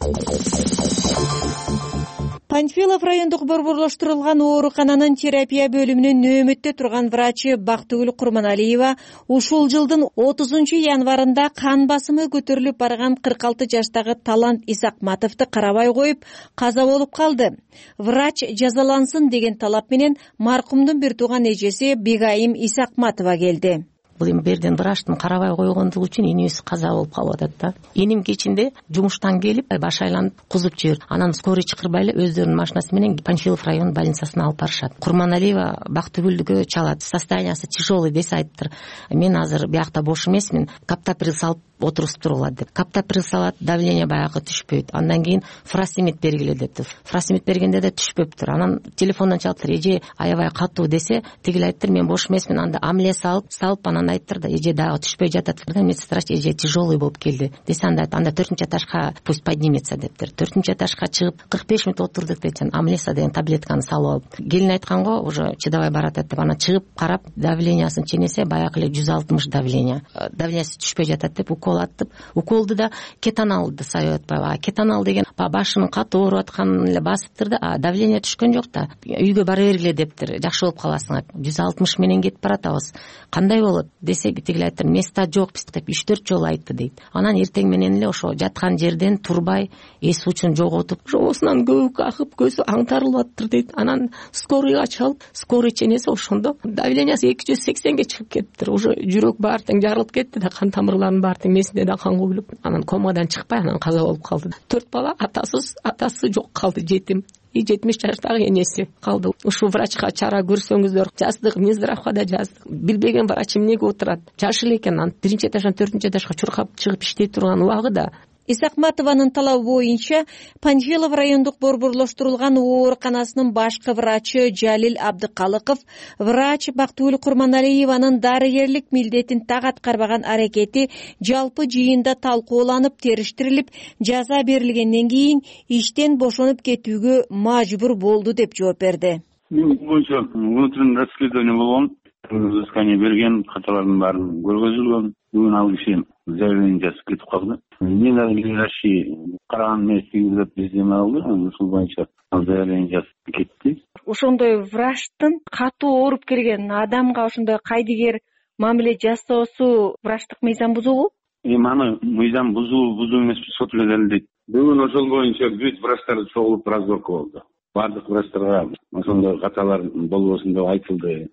S6: Панфилов райондук борборлоштурулган оорукананын терапия бөлүмүнүн нөөмөттө турган врачы Бактыгүл Курманалиева ушул жылдын отузунчу январында кан басымы көтөрүлүп барган кырк алты жаштагы Талант Исакматовду карабай коюп каза болуп калды. Врач жазалансын деген талап менен маркумдун бир тууган эжеси Бегайым Исакматова келди.
S14: Бул эми берден врачтын карабай койгондугу үчүн энебиз каза болуп калып атат да. Энем кечинде жумуштан келип баш айланып кузуп жүрүп, анан скорый чакырбай эле өздөрүнүн машинасы менен Панфилов район больницасына алып барышат. Курманалиева Бактыгүлдүгө чалат. Состояниясы тяжелый десе айттыр. Мен азыр биякта бош эмесмин, каптоприл салып отурусуп тургула деп. Каптоприл салат, давление баягы түшпөйт. Андан кийин фрасимид бергиле депти. Фрасимид бергенде да түшпөптүр. Анан телефондон чалыптыр, эже аябай катуу десе, тигил айттыр, мен бош эмесмин, анда амле салып, салып анан айттыр да, эже дагы түшпөй жатат. Медсестра эже тяжелый болуп келди десе, анда анда төртүнчү этажга пусть поднимется дептир. төртүнчү этажга чыгып кырк беш мүнөт отурдук дейт. Амлеса деген таблетканы салып алып. Келин айтканго, уже чыдабай баратат деп, анан чыгып карап, давлениясын ченесе, баягы эле жүз алтымыш давление. Давлениясы түшпөй жатат деп укол аттып, уколду да кетаналды советт атпайбы. Кетанал деген башынын катуу ооруп атканын эле басыптыр да, давление түшкөн жок да. Үйгө бара бергиле дептир, жакшы болуп каласың. жүз алтымыш менен кетип баратабыз. Кандай болот десе, тигил айттыр, места жок биз деп үч төрт жолу айтты дейт. Анан эртең менен эле ошо жаткан жерден турбай, эс учун жоготуп, жоосунан көбүк агып, көзү аңтарылып аттыр дейт. Анан скорыйга чалып, скорый ченесе ошондо давлениясы эки жүз сексенге чыгып кетиптир. Уже жүрөк баары тең жарылып кетти да, кан тамырларынын баары тең месинде да кан куюлуп, анан комадан чыкпай, анан каза болуп калды. Төрт бала атасыз, атасы жок калды, жетим. И жетимиш жаштагы энеси калды. Ушул врачка чара көрсөңүздөр, жаздык, Минздравга да жаздык. Билбеген врач эмнеге отурат? Жаш эле экен, анан биринчи этаждан төртүнчү этажга чуркап чыгып иштей турган убагыда.
S6: Исакматованын талабы боюнча Панфилов райондук борборлоштурулган ооруканасынын башкы врачы Жалил Абдыкалыков врач Бактыгүл Курманалиеванын дарыгерлик милдетин так аткарбаган аракети жалпы жыйында талкууланып териштирилип, жаза берилгенден кийин иштен бошонуп кетүүгө мажбур болду деп жооп берди.
S15: Бул боюнча внутреннее расследование болгон, взыскание берген, каталардын баарын көргөзүлгөн. Бүгүн ал киши заявление жазып кетип калды. Мен дагы врачи караган эмес деп издеме алды. Ушул боюнча ал заявление жазып кетти.
S6: Ошондой врачтын катуу ооруп келген адамга ошондой кайдыгер мамиле жасоосу врачтык мыйзам бузуубу?
S15: Эми аны мыйзам бузуу бузуу эмес, сот эле далилдейт. Бүгүн ошол боюнча бүт врачтар чогулуп разборка болду. Бардык врачтарга ошондой каталар болбосун деп айтылды.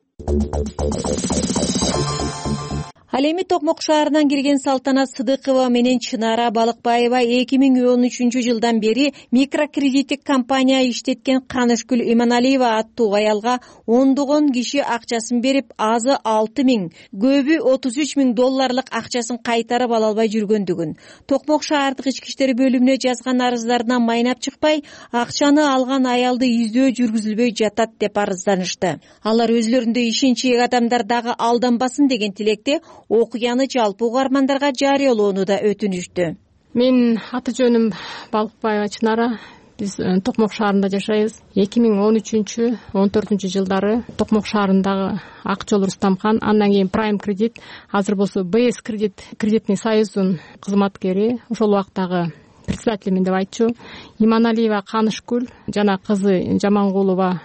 S6: Ал эми Токмок шаарынан келген Салтанат Сыдыкова менен Чынара Балыкбаева эки миң он үчүнчү жылдан бери микрокредиттик компания иштеткен Канышгүл Иманалиева аттуу аялга ондогон киши акчасын берип, азы алты миң, көбү отуз үч миң долларлык акчасын кайтарып ала албай жүргөндүгүн, Токмок шаардык ички иштер бөлүмүнө жазган арыздарынан майнап чыкпай, акчаны алган аялды издөө жүргүзүлбөй жатат деп арызданышты. Алар өзлөрүндөй ишенчек адамдар дагы алданбасын деген тилекте окуяны жалпы угармандарга жарыялоону да өтүнүштү.
S16: Мен аты жөнүм Балыкбаева Чынара. Биз Токмок шаарында жашайбыз. эки миң он үчүнчү он төртүнчү жылдары Токмок шаарындагы Акчол Рустамхан, андан кийин Prime кредит, азыр болсо бэ эс кредит, кредитный союздун кызматкери, ошол убактагы председателимин деп айтчу. Иманалиева Канышгүл жана кызы Жамангулова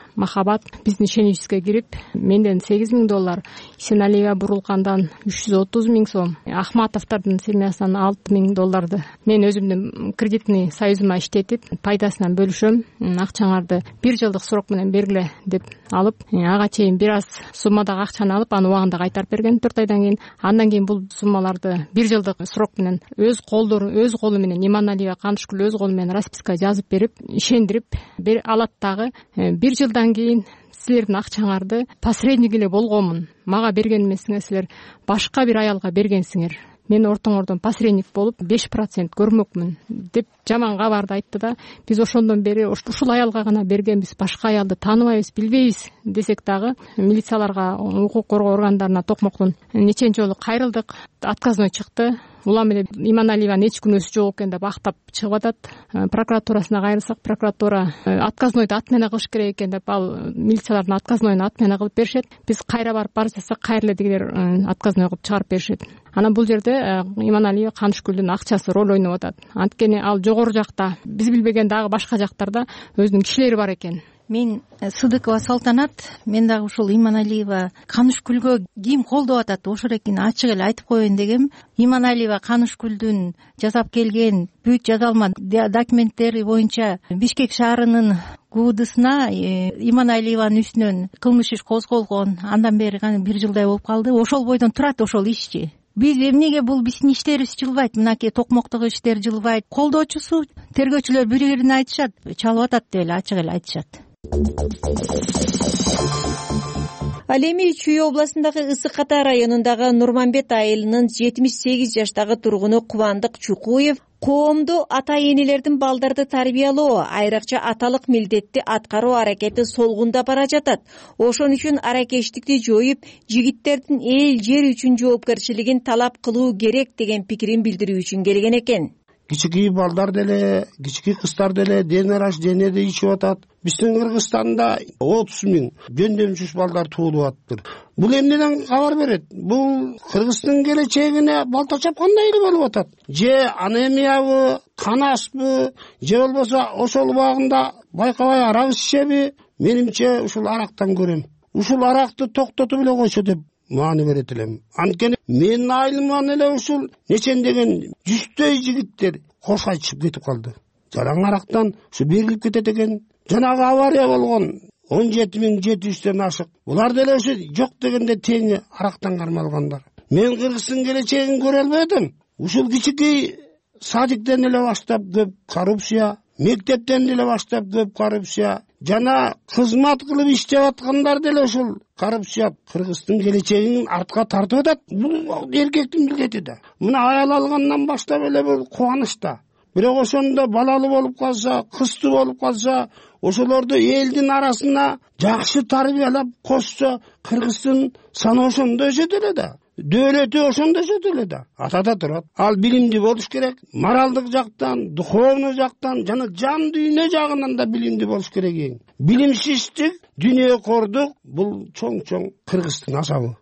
S16: махабат биздин ишеничибизге кирип, менден сегиз миң доллар, Исеналиева Бурулкандан үч жүз отуз миң сом, Ахматовдордун семьясынан алты миң долларды мен өзүмдүн кредитный союзума иштетип, пайдасынан бөлүшөм. Акчаңарды бир жылдык срок менен бергиле деп алып, ага чейин бир аз суммадагы акчаны алып, аны убагында кайтарып берген төрт айдан кийин. Андан кийин бул суммаларды бир жылдык срок менен өз колдору өз колу менен Иманалиева Канышкүл өз колу менен расписка жазып берип, ишендирип бер алат дагы. Бир жылдан кийин силердин акчаңарды посредник эле болгонмун, мага берген эмесиңер, силер башка бир аялга бергенсиңер, мен ортоңордон посредник болуп беш процент көрмөкмүн деп жаман кабарды айтты да, биз ошондон бери ушул аялга гана бергенбиз, башка аялды тааныбайбыз, билбейбиз десек дагы милицияларга, укук коргоо органдарына Токмоктон неченчи жолу кайрылдык, отказной чыкты. Улам эле Иманалиеванын эч күнөөсү жок экен деп актап чыгып атат. Прокуратурасына кайрылсак, прокуратура отказнойду отмена кылыш керек экен деп, ал милициялардын отказнойун отмена кылып беришет. Биз кайра барып бар жасак, кайра эле дигилер отказной кылып чыгарып беришет. Анан бул жерде Иманалиева Канышкүлдүн акчасы роль ойноп атат. Анткени ал жогору жакта, биз билбеген дагы башка жактарда өзүнүн кишилери бар экен.
S17: Мен Сыдыкова Салтанат, мен дагы ушул Иманалиева Канышкүлгө ким колдоп атат, ошол экенин ачык эле айтып коеюн дегем. Иманалиева Канышкүлдүн жасап келген бүт жазалма документтери боюнча Бишкек шаарынын ГУДсына Иманалиеванын үстүнөн кылмыш иш козголгон. Андан бери бир жылдай болуп калды. Ошол бойдон турат ошол ишчи. Биз эмнеге бул биздин иштерибиз жылбайт? Мынакей Токмоктогу иштер жылбайт. Колдоочусу тергөөчүлөр бири-бирине айтышат, чалып атат деп эле ачык эле айтышат. Ал эми Чүй областындагы Ысык Ата районундагы Нурманбет айылынын жетимиш сегиз жаштагы тургуну Кубандык Чукуев коомду ата-энелердин балдарды тарбиялоо, айрыкча аталык милдетти аткаруу аракети солгунда бара жатат. Ошон үчүн аракештикти жоюп, жигиттердин эл жер үчүн жоопкерчилигин талап кылуу керек деген пикирин билдирүү үчүн келген экен.
S18: Кичикей балдар деле, кичикей кыздар деле ден рождениеде ичип атат. Биздин Кыргызстанда отуз миң жөндөмчүс балдар туулуп атыптыр. Бул эмнеден кабар берет? Бул Кыргыздын келечегине балта чапкандай эле болуп атат. Же анемиябы, кан аспы, же болбосо ошол убагында байкабай арак ичеби? Менимче ушул арактан көрөм. Ушул аракты токтотуп эле койсо деп маани берет элем. Анткени менин айылыман эле ушул нечендеген жүздөй жигиттер кош айтышып кетип калды. Жараң арактан ушу берилип кетет экен. Жанагы авария болгон он жети миң жети жүздөн ашык. Булар деле ушу жок дегенде теңи арактан кармалгандар. Мен Кыргыздын келечегин көрө албадым. Ушул кичикей садиктен эле баштап көп коррупция, мектептен деле баштап көп коррупция, жана кызмат кылып иштеп аткандар деле ушул коррупция Кыргыздын келечегин артка тартып атат. Бул эркектин милдети да. Мына аял алгандан баштап эле бул кубаныч да. Бирок ошондо балалы болуп калса, кызды болуп калса, ошолорду элдин арасына жакшы тарбиялап кошсо, Кыргыздын саны ошондо өсөт эле да. Дөөлөтү ошондо өсөт эле да. Атада турат. Ал билимдүү болуш керек. Моралдык жактан, духовный жактан жана жан дүйнө жагынан да билимдүү болуш керек эң. Билимсиздик, дүйнөкордук бул чоң-чоң Кыргыздын азабы.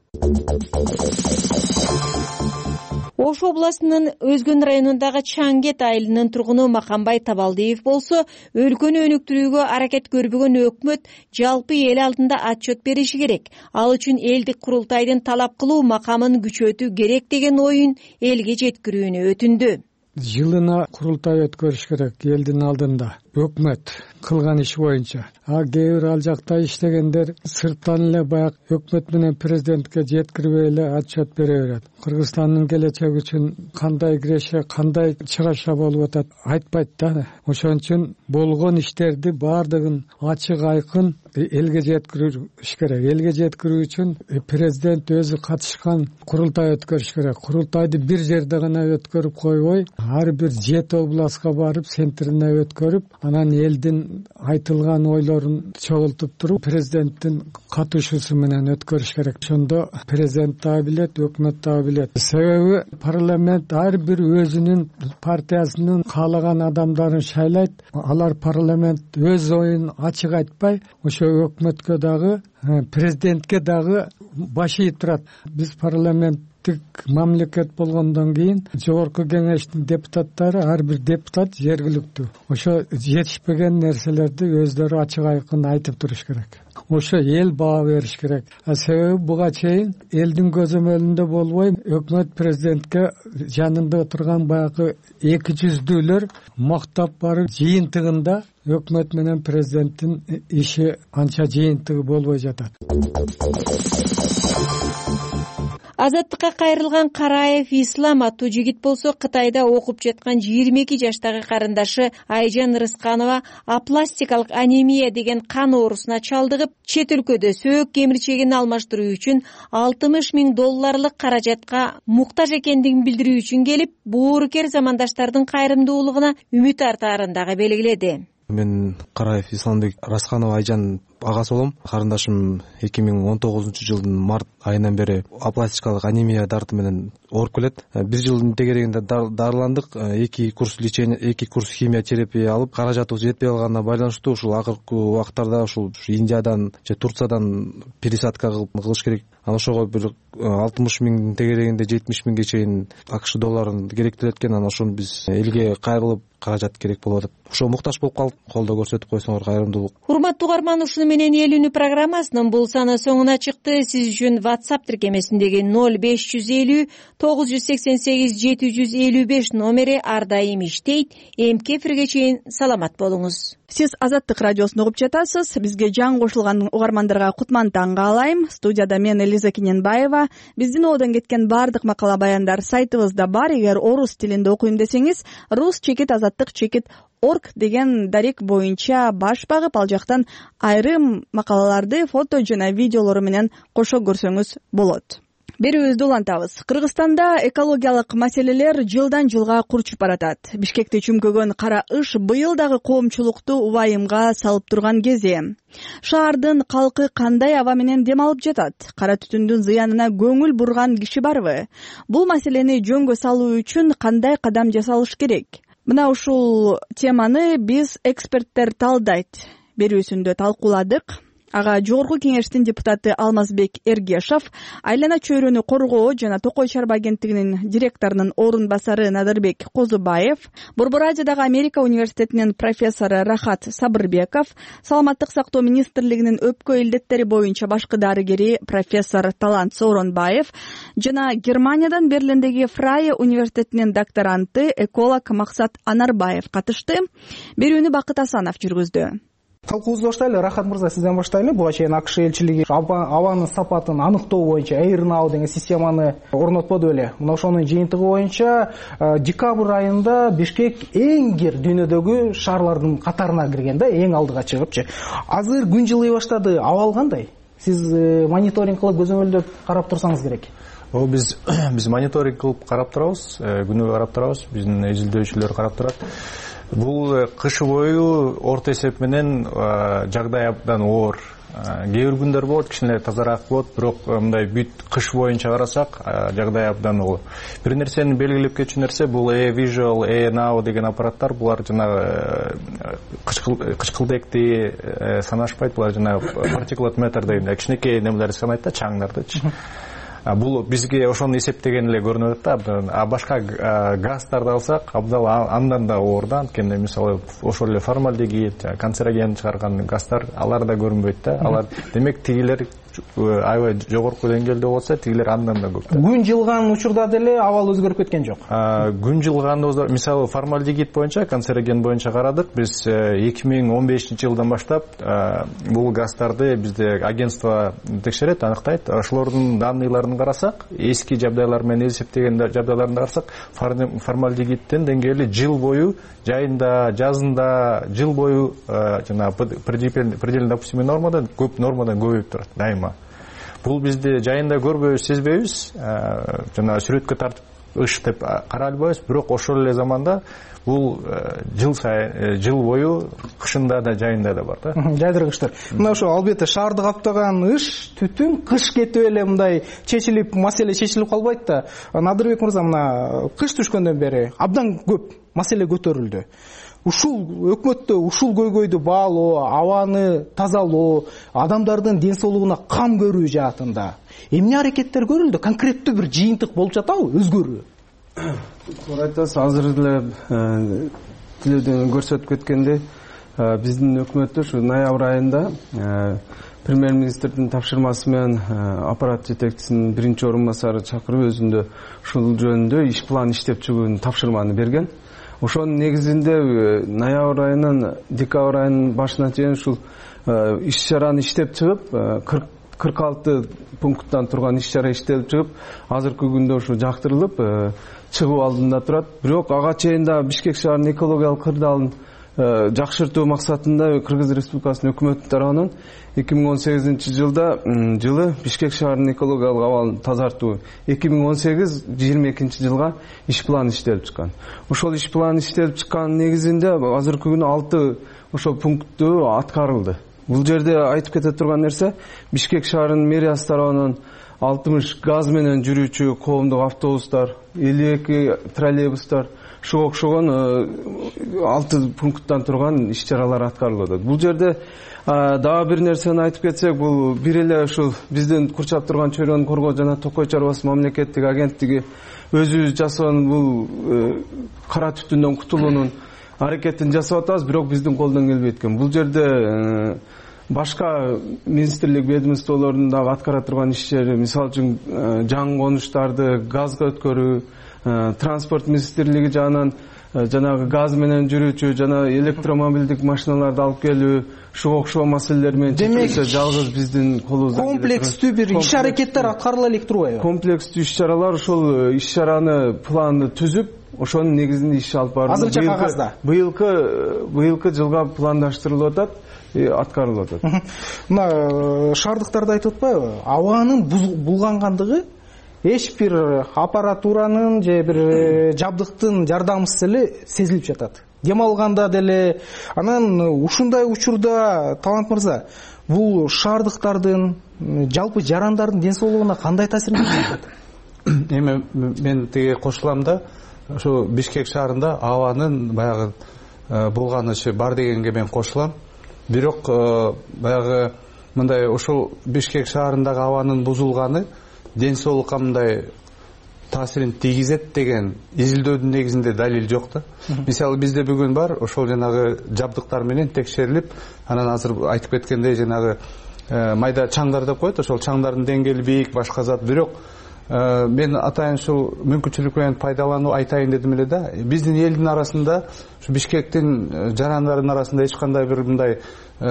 S6: Ош областынын Өзгөн районундагы Чаңгет айылынын тургуну Макамбай Табалдиев болсо, өлкөнү өнүктүрүүгө аракет көрбөгөн өкмөт жалпы эл алдында отчет бериши керек. Ал үчүн элдик курултайдын талап кылуу макамын күчөтүү керек деген оюн элге жеткирүүнү өтүндү.
S19: Жылына курултай өткөрүш керек элдин алдында. Өкмөт кылган иш боюнча. А кээ бир ал жакта иштегендер сырттан эле баягы өкмөт менен президентке жеткирбей эле отчет бере берет. Кыргызстандын келечеги үчүн кандай киреше, кандай чыгаша болуп атат айтпайт да. Ошон үчүн болгон иштерди баардыгын ачык айкын элге жеткириш керек. Элге жеткирүү үчүн президент өзү катышкан курултай өткөрүш керек. Курултайды бир жерде гана өткөрүп койбой, ар бир жети областка барып, центрине өткөрүп, анан элдин айтылган ойлорун чогултуп туруп, президенттин катышуусу менен өткөрүш керек. Ошондо президент да билет, өкмөт да билет. Себеби парламент ар бир өзүнүн партиясынын каалаган адамдарын шайлайт. Алар парламент өз оюн ачык айтпай, ошо өкмөткө дагы, президентке дагы баш ийип турат. Биз парламент бийликтик мамлекет болгондон кийин жогорку кеңештин депутаттары ар бир депутат жергиликтүү ошо жетишпеген нерселерди өздөрү ачык айкын айтып туруш керек. Ошо эл баа бериш керек. Себеби буга чейин элдин көзөмөлүндө болбой өкмөт президентке жанында турган баягы эки жүздүүлөр мактап барып жыйынтыгында өкмөт менен президенттин иши анча жыйынтыгы болбой жатат.
S6: Азаттыкка кайрылган Караев Ислам аттуу жигит болсо Кытайда окуп жаткан жыйырма эки жаштагы карындашы Айжан Рысканова апластикалык анемия деген кан оорусуна чалдыгып, чет өлкөдө сөөк кемирчегин алмаштыруу үчүн алтымыш миң долларлык каражатка муктаж экендигин билдирүү үчүн келип, боорукер замандаштардын кайрымдуулугуна үмүт артаарын дагы белгиледи.
S20: Мен Караев Исламбек Расканова Айжан агасы болом. Карындашым эки миң он тогузунчу жылдын март айынан бери апластикалык анемия дарты менен ооруп келет. Бир жылдын тегерегинде дарыландык, эки курс лечение, эки курс химия терапия алып, каражатыбыз жетпей калганына байланыштуу ушул акыркы убакыттарда ушул Индиядан же Турциядан пересадка кылыш керек. Анан ошого бир алтымыш миң тегерегинде жетимиш миңге чейин АКШ долларын керектелет экен. Анан ошону биз элге кайрылып каражат керек болуп атат. Ошо муктаж болуп калып, колдоо көрсөтүп койсоңор кайрымдуулук.
S6: Урматтуу угарман, ушуну менен эл үнү программасынын бул саны соңуна чыкты. Сиз үчүн WhatsApp тиркемесиндеги ноль беш жүз элүү тогуз жүз сексен сегиз жети жүз элүү беш номери ар дайым иштейт. Эмки эфирге чейин саламат болуңуз.
S1: Сиз Азаттык радиосун угуп жатасыз. Бизге жан кошулган угармандарга кутман таң каалайм. Студияда мен Элиза Кененбаева. Биздин оодон кеткен баардык макала баяндар сайтыбызда бар. Эгер орус тилинде окуйм десеңиз, рус чекит азаттык чекит орг деген дарек боюнча баш багып, ал жактан айрым макалаларды фото жана видеолору менен кошо көрсөңүз болот. Берүүбүздү улантабыз. Кыргызстанда экологиялык маселелер жылдан жылга курчуп баратат. Бишкекти чүмкөгөн кара ыш быйыл дагы коомчулукту убайымга салып турган кези. Шаардын калкы кандай аба менен дем алып жатат? Кара түтүндүн зыянына көңүл бурган киши барбы? Бул маселени жөнгө салуу үчүн кандай кадам жасалыш керек? Мына ушул теманы биз эксперттер талдайт берүүсүндө талкууладык. Ага жогорку кеңештин депутаты Алмазбек Эргешов, айлана чөйрөнү коргоо жана Токой чарба агенттигинин директорунун орун басары Надырбек Козубаев, Борбор Азиядагы Америка университетинин профессору Рахат Сабырбеков, Саламаттык сактоо министрлигинин өпкө илдеттери боюнча башкы дарыгери профессор Талант Сооронбаев жана Германиядан Берлиндеги Фрайе университетинин докторанты эколог Максат Анарбаев катышты. Берүүнү Бакыт Асанов жүргүздү.
S21: Талкуубузду баштайлы. Рахат мырза, сизден баштайлы. Буга чейин АКШ элчилиги абанын сапатын аныктоо боюнча эйрнау деген системаны орнотподу беле. Мына ошонун жыйынтыгы боюнча декабрь айында Бишкек эң кир дүйнөдөгү шаарлардын катарына кирген да, эң алдыга чыгыпчы. Азыр күн жылый баштады. Абал кандай? Сиз мониторинг кылып көзөмөлдөп карап турсаңыз керек.
S2: О, биз биз мониторинг кылып карап турабыз, күнүгө карап турабыз, биздин изилдөөчүлөр карап турат. Бул кышы бою орто эсеп менен жагдай абдан оор. Кээ бир күндөр болот, кичине тазараак болот, бирок мындай бүт кыш боюнча карасак, жагдай абдан оор. Бир нерсени белгилеп кетчү нерсе бул E-Visual, E-Now деген аппараттар, булар жанагы кычкылдекти санашпайт, булар жанагы particulate matter деген кичинекей немелерди санайт да, чаңдардычы. Бул бизге ошону эсептеген эле көрүнөт да. А башка газдарды алсак, абдал андан да оор да. Анткени мисалы ошол эле формальдегид, канцероген чыгарган газдар, алар да көрүнбөйт да. Алар демек тигилер аябай жогорку деңгээлде болсо, тигилер андан да көп.
S21: Күн жылган учурда деле абал өзгөрүп кеткен жок.
S2: Күн жылганда мисалы формальдегид боюнча, канцероген боюнча карадык. Биз эки миң он бешинчи жылдан баштап бул газдарды бизде агентство текшерет, аныктайт. Ошолордун данныйларын карасак, эски жабдайлар менен эсептеген жабдайларын карасак, формальдегиддин деңгээли жыл бою жайында, жазында жыл бою жана предельно допустимый нормадан көп нормадан көбөйүп турат дайыма. Бул бизде жайында көрбөйбүз, сезбейбиз, жана сүрөткө тартып ыш деп карай албайбыз, бирок ошол эле заманда бул жыл сайын, жыл бою кышында да жайында да бар да.
S21: Жайдыргычтар. Мына ошо албетте шаарды каптаган ыш, түтүн кыш кетип эле мындай чечилип, маселе чечилип калбайт да. Надырбек мырза, мына кыш түшкөндөн бери абдан көп маселе көтөрүлдү. ушул өкмөттө ушул көйгөйдү баалоо, абаны тазалоо, адамдардын ден соолугуна кам көрүү жаатында эмне аракеттер көрүлдү? Конкреттүү бир жыйынтык болуп жатабы, өзгөрүү?
S4: Туура айтасыз. Азыр эле тилөөдөн көрсөтүп кеткендей, биздин өкмөттө ушу ноябрь айында премьер-министрдин тапшырмасы менен аппарат жетекчисинин биринчи орун басары чакырып өзүндө ушул жөнүндө иш план иштеп чыгуунун тапшырманы берген. Ошонун негизинде ноябрь айынан декабрь айынын башына чейин ушул иш-чараны иштеп чыгып, кырк алты пункттан турган иш-чара иштелип чыгып, азыркы күндө ушу жактырылып чыгуу алдында турат. Бирок ага чейин да Бишкек шаарынын экологиялык кырдаалын жакшыртуу максатында Кыргыз Республикасынын өкмөтү тарабынан эки миң он сегизинчи жылда жылы Бишкек шаарынын экологиялык абалын тазартуу эки миң он сегиз жыйырма экинчи жылга иш план иштелип чыккан. Ошол иш план иштелип чыккандын негизинде азыркы күнү алты ошол пункттуу аткарылды. Бул жерде айтып кете турган нерсе, Бишкек шаарынын мэриясы тарабынан алтымыш газ менен жүрүүчү коомдук автобустар, элүү эки троллейбустар, ушуга окшогон алты пункттан турган иш-чаралар аткарылып атат. Бул жерде дагы бир нерсени айтып кетсек, бул бир эле ушул биздин курчап турган чөйрөнү коргоо жана токой чарбасы мамлекеттик агенттиги өзүбүз жасаган бул кара түтүндөн кутулуунун аракетин жасап атабыз, бирок биздин колдон келбей эткен. Бул жерде башка министрлик ведомстволордун дагы аткара турган иштери, мисалы үчүн жаңы конуштарды газга өткөрүү, транспорт министрлиги жагынан жанагы газ менен жүрүүчү жана электромобилдик машиналарды алып келүү, ушуга окшогон маселелер менен чечилсе жалгыз биздин колубуздан
S21: комплекстүү бир иш аракеттер аткарыла элек турбайбы?
S4: Комплекстүү иш-чаралар, ошол иш-чараны планды түзүп, ошонун негизинде иш алып барылып,
S21: азырча кагазда
S4: быйылкы быйылкы жылга пландаштырылып атат, аткарылып атат.
S21: Мына шаардыктарда айтып атпайбы? Абанын булгангандыгы эч бир аппаратуранын же бир жабдыктын жардамысыз эле сезилип жатат. Дем алганда деле. Анан ушундай учурда Талант мырза, бул шаардыктардын, жалпы жарандардын ден соолугуна кандай таасирин көрсөтөт?
S2: Эми мен тиги кошулам да, ошо Бишкек шаарында абанын баягы булганышы бар дегенге мен кошулам. Бирок баягы мындай ошол Бишкек шаарындагы абанын бузулганы ден соолукка мындай таасирин тийгизет деген изилдөөдүн негизинде далил жок да. Мисалы бизде бүгүн бар, ошол жанагы жабдыктар менен текшерилип, анан азыр айтып кеткендей жанагы майда чаңдар деп коет, ошол чаңдардын деңгээли бийик, башка зат. Бирок мен атайын ушул мүмкүнчүлүк менен пайдалануу айтайын дедим эле да. Биздин элдин арасында, ушу Бишкектин жарандардын арасында эч кандай бир мындай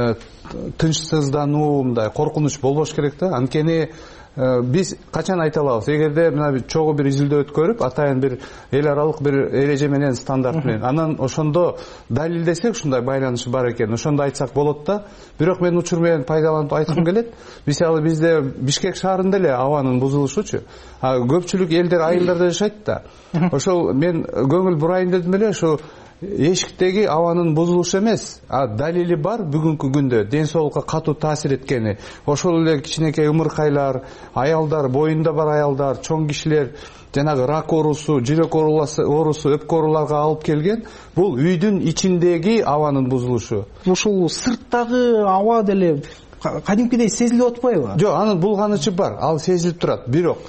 S2: тынчсыздануу, мындай коркунуч болбош керек да. Анткени биз качан айта алабыз, эгерде мына чогуу бир изилдөө өткөрүп, атайын бир эл аралык бир эреже менен, стандарт менен, анан ошондо далилдесек ушундай байланышы бар экен, ошондо айтсак болот да. Бирок мен учур менен пайдаланып айткым келет. Мисалы бизде Бишкек шаарында эле абанын бузулушучу, көпчүлүк элдер айылдарда жашайт да. Ошол мен көңүл бурайын дедим эле, ошо эшиктеги абанын бузулушу эмес, а далили бар бүгүнкү күндө ден соолукка катуу таасир эткени. Ошол эле кичинекей ымыркайлар, аялдар, боюнда бар аялдар, чоң кишилер жанагы рак оорусу, жүрөк оорусу, өпкө ооруларга алып келген. Бул үйдүн ичиндеги абанын бузулушу.
S21: Ушул сырттагы аба деле кадимкидей сезилип атпайбы?
S2: Жок, анын булганычы бар, ал сезилип турат. Бирок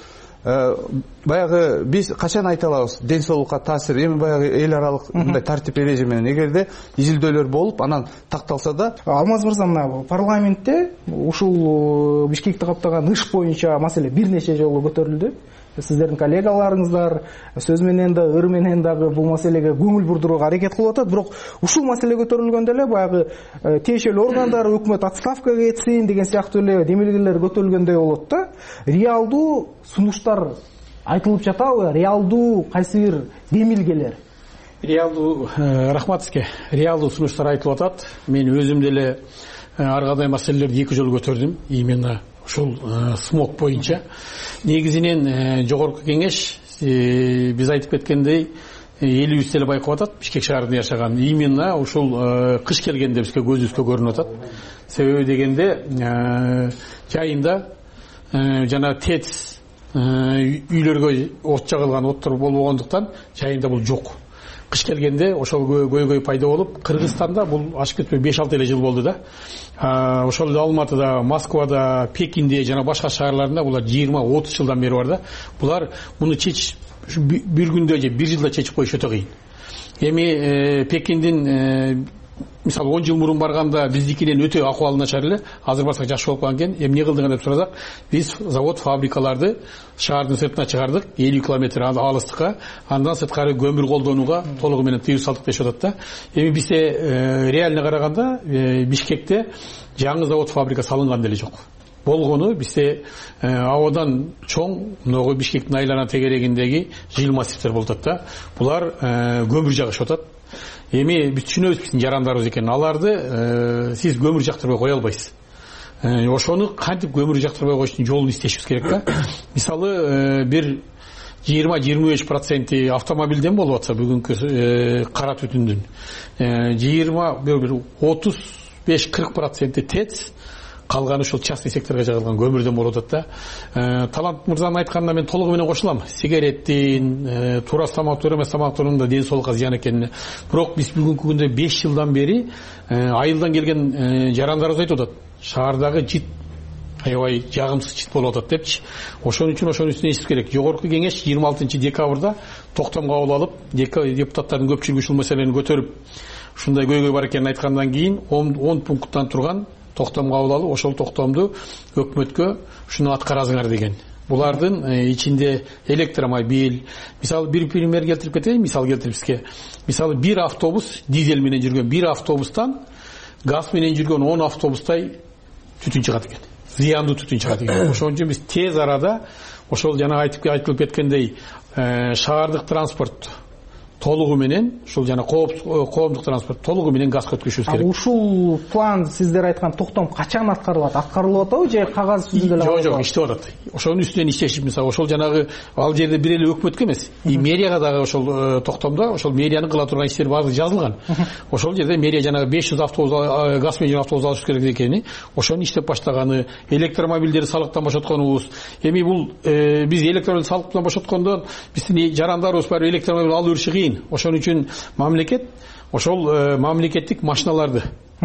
S2: баягы биз качан айта алабыз ден соолукка таасир, эми баягы эл аралык мындай тартип эреже менен эгерде изилдөөлөр болуп анан такталса да.
S21: Алмаз мырза, мына парламентте ушул Бишкекти каптаган иш боюнча маселе бир нече жолу көтөрүлдү. Сиздердин коллегаларыңыздар сөз менен да, ыр менен дагы бул маселеге көңүл бурдурууга аракет кылып атат. Бирок ушул маселе көтөрүлгөндө эле баягы тиешелүү органдар, өкмөт отставкага кетсин деген сыяктуу эле демилгелер көтөрүлгөндөй болот да. Реалдуу сунуштар айтылып жатабы? Реалдуу кайсы бир демилгелер?
S22: Реалдуу, рахмат сизге. Реалдуу сунуштар айтылып атат. Мен өзүм деле ар кандай маселелерди эки жолу көтөрдүм. Именно ушул смог боюнча. Негизинен жогорку кеңеш биз айтып кеткендей элибиз деле байкап атат, Бишкек шаарында жашаган. Именно ушул кыш келгенде бизге көзүбүзгө көрүнүп атат. Себеби дегенде жайында жана ТЭЦ үйлөргө от жагылган, оттор болбогондуктан жайында бул жок. кыш келгенде ошол көйгөй пайда болуп, Кыргызстанда бул ашып кетпей беш алты эле жыл болду да. Ошол Алматыда, Москвада, Пекинде жана башка шаарларында булар жыйырма отуз жылдан бери бар да. Булар муну чечиш бир күндө же бир жылда чечип коюш өтө кыйын. Эми Пекиндин мисалы он жыл мурун барганда биздикинен өтө акыбалы начар эле, азыр барсак жакшы болуп калган экен. Эми эмне кылдык деп сурасак, биз завод фабрикаларды шаардын сыртына чыгардык, элүү километр алыстыкка, андан сырткары көмүр колдонууга толугу менен тыюу салдык дешип атат да. Эми бизде реально караганда Бишкекте жаңы завод фабрика салынган деле жок. Болгону бизде абадан чоң могу Бишкектин айлана тегерегиндеги жыл массивдер болуп атат да. Булар көмүр жагышып атат. Эми биз түшүнөбүз биздин жарандарыбыз экенин. Аларды сиз көмүр жактырбай кое албайсыз. Ошону кантип көмүр жактырбай коюштун жолун издешибиз керек да. Мисалы бир жыйырма жыйырма беш проценти автомобилден болуп атса бүгүнкү кара түтүндүн, жыйырма бир отуз беш кырк проценти ТЭЦ, калганы ушул частный секторго жагылган көмүрдөн болуп атат да. Талант мырзанын айтканына мен толугу менен кошулам. Сигареттин, туура тамактуу эмес тамактоонун да ден соолукка зыян экенине. Бирок биз бүгүнкү күндө беш жылдан бери айылдан келген жарандарыбыз айтып атат. Шаардагы жит аябай жагымсыз жит болуп атат депчи. Ошон үчүн ошонун үстүнө эсип керек. Жогорку кеңеш жыйырма алтынчы декабрда токтом кабыл алып, депутаттардын көпчүлүгү ушул маселени көтөрүп, ушундай көйгөй бар экенин айткандан кийин он пункттан турган токтом кабыл алып, ошол токтомду өкмөткө ушуну аткаразыңар деген. Булардын ичинде электромобиль, мисалы бир пример келтирип кетейин, мисал келтирип сизге. Мисалы бир автобус дизель менен жүргөн бир автобустан газ менен жүргөн он автобустай түтүн чыгат экен. Зыяндуу түтүн чыгат экен. Ошон үчүн биз тез арада ошол жана айтып айтылып кеткендей шаардык транспорт толугу менен, ушул жана коомдук транспорт толугу менен газга өткөзүшүбүз керек.
S21: Ушул план сиздер айткан токтом качан аткарылат? Аткарылып атабы же кагаз жүзүндө эле?
S22: Жок, жок, иштеп атат. Ошонун үстүнөн иштешип, мисалы ошол жанагы ал жерде бир эле өкмөткө эмес, и мэрияга дагы ошол токтомдо ошол мэриянын кыла турган иштери баары жазылган. Ошол жерде мэрия жанагы беш жүз автобус газ менен автобус алыш керек экени, ошону иштеп баштаганы, электромобилдерди салыктан бошотконубуз. Эми бул биз электромобилди салыктан бошоткондон биздин жарандарыбыз баары электромобиль алып жүрүшү кыйын. Ошон үчүн мамлекет ошол мамлекеттик машиналарды,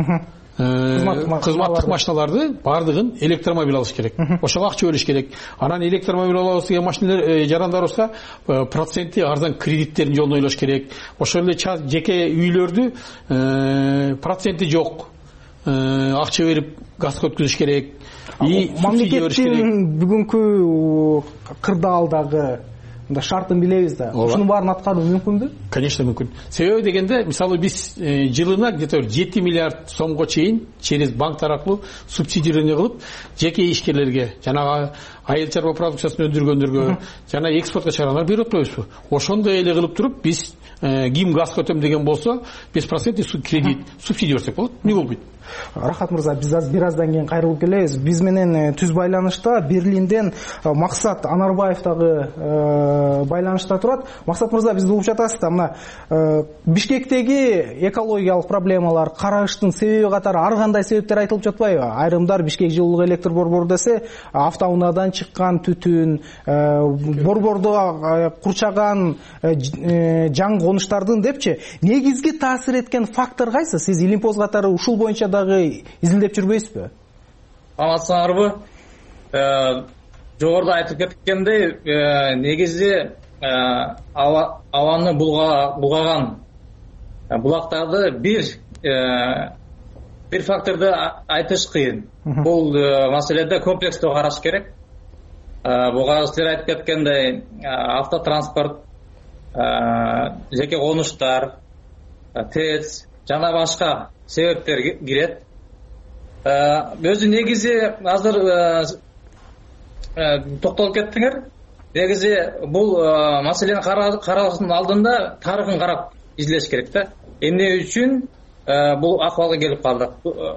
S22: кызматтык машиналарды баардыгын электромобиль алыш керек. Ошого акча бөлүш керек. Анан электромобиль алабыз деген машиналар жарандарыбызга проценти арзан кредиттерин жолун ойлош керек. Ошол эле жеке үйлөрдү проценти жок акча берип газга өткөзүш керек.
S21: Мамлекеттин бүгүнкү кырдаалдагы шартын билебиз да. Ушунун баарын аткаруу мүмкүнбү?
S22: Конечно, мүмкүн. Себеби дегенде, мисалы биз жылына где-то жети миллиард сомго чейин через банктар аркылуу субсидирование кылып, жеке ишкерлерге, жанагы айыл чарба продукциясын өндүргөндөргө, жана экспортко чыгаргандарга берип атпайбызбы? Ошондой эле кылып туруп, биз ким газ көтөм деген болсо, беш процент кредит, субсидия берсек болот. Эмне болбойт?
S21: Рахат мырза, биз аз бир аздан кийин кайрылып келебиз. Биз менен түз байланышта Берлинден Максат Анарбаев дагы байланышта турат. Максат мырза, бизди угуп жатасыз да. Мына Бишкектеги экологиялык проблемалар, караштын себеби катары ар кандай себептер айтылып жатпайбы? Айрымдар Бишкек жылуулук электр борбору десе, автоунаадан чыккан түтүн, борбордо курчаган жаңы конуштардын депчи. Негизги таасир эткен фактор кайсы? Сиз Илимпоз катары ушул боюнча дагы изилдеп жүрбөйсүзбү?
S3: Амансыңарбы? Жогоруда айтып кеткендей, негизи абаны булгаган булактарды бир бир факторду айтыш кыйын. Бул маселеде комплекстүү караш керек. Буга силер айтып кеткендей, автотранспорт, жеке конуштар, ТЭЦ жана башка себептер кирет. Өзү негизи азыр токтолуп кеттиңер. Негизи бул маселени караштын алдында тарыхын карап изилдеш керек да. Эмне үчүн бул акыбалга келип калдык?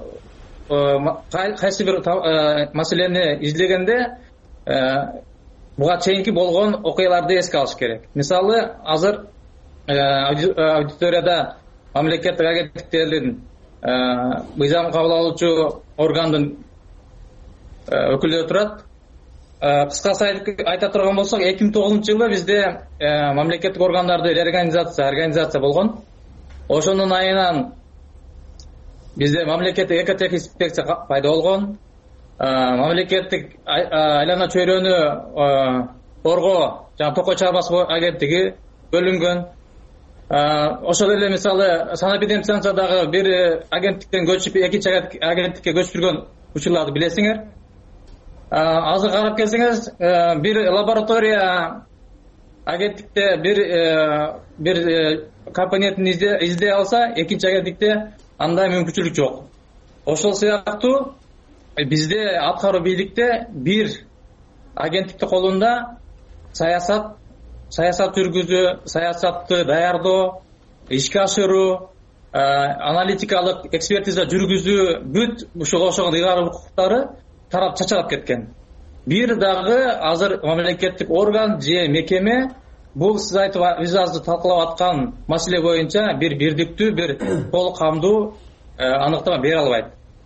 S3: Кайсы бир маселени изилдегенде буга чейинки болгон окуяларды эске алыш керек. Мисалы, азыр аудиторияда мамлекеттик агенттиктердин мыйзам кабыл алуучу органдын өкүлдөрү турат. кыскасы айта турган болсок, эки миң тогузунчу жылы бизде мамлекеттик органдарды реорганизация организация болгон. Ошонун айынан бизде мамлекеттик экотех инспекция пайда болгон. Мамлекеттик айлана чөйрөнү коргоо жана токой чарбасы агенттиги бөлүнгөн. Ошол эле мисалы санэпидемстанциядагы бир агенттиктен көчүп экинчи агенттикке көчүргөн учурларды билесиңер. Азыр карап келсеңиз, бир лаборатория агенттикте бир бир компонентин издей алса, экинчи агенттикте андай мүмкүнчүлүк жок. Ошол сыяктуу бизде аткаруу бийликте бир агенттиктин колунда саясат саясат жүргүзүү, саясатты даярдоо, ишке ашыруу, аналитикалык экспертиза жүргүзүү бүт ушул ошого ыйгарым укуктары тарап чачалап кеткен. Бир дагы азыр мамлекеттик орган же мекеме бул сиз айтып биз азыр талкуулап аткан маселе боюнча бир бирдиктүү, бир толук камдуу аныктама бере албайт.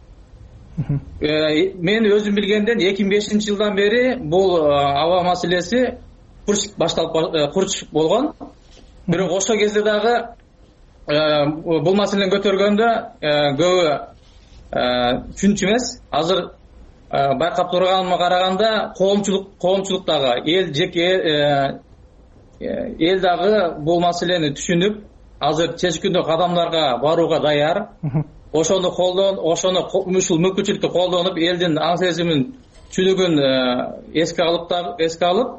S3: Мен өзүм билгенден эки миң бешинчи жылдан бери бул аба маселеси курч башталып курч болгон. Бирок ошол кезде дагы бул маселени көтөргөндө көбү түшүнчү эмес. Азыр байкап турганыма караганда коомчулук коомчулук дагы эл жеке эл дагы бул маселени түшүнүп, азыр чечкиндүү кадамдарга барууга даяр. Ошону колдон, ошону ушул мүмкүнчүлүктү колдонуп, элдин аң сезимин түшүнүгүн эске алып эске алып,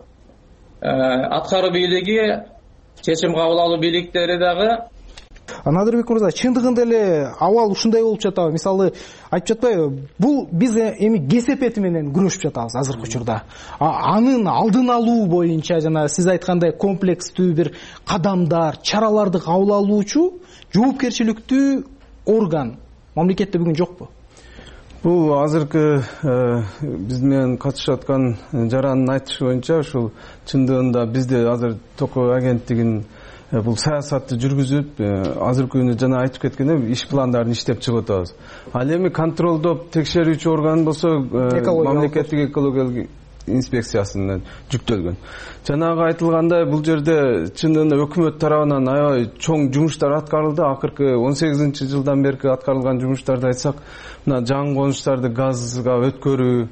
S3: аткаруу бийлиги, чечим кабыл алуу бийликтери дагы.
S21: Надырбек мырза, чындыгында эле абал ушундай болуп жатабы? Мисалы, айтып жатпайбы, бул биз эми кесепети менен күрөшүп жатабыз азыркы учурда. Анын алдын алуу боюнча жана сиз айткандай комплекстүү бир кадамдар, чараларды кабыл алуучу жоопкерчиликтүү орган мамлекетте бүгүн жокпу?
S4: Бул азыркы биз менен катышып аткан жарандын айтышы боюнча ушул чындыгында бизде азыр токой агенттигин бул саясатты жүргүзүп, азыркы күнү жана айтып кеткендей иш пландарын иштеп чыгып атабыз. Ал эми контролдоп текшерүүчү орган болсо мамлекеттик экологиялык инспекциясына жүктөлгөн. Жанагы айтылгандай бул жерде чындыгында өкмөт тарабынан аябай чоң жумуштар аткарылды. Акыркы он сегизинчи жылдан берки аткарылган жумуштарды айтсак, мына жаңы конуштарды газга өткөрүү,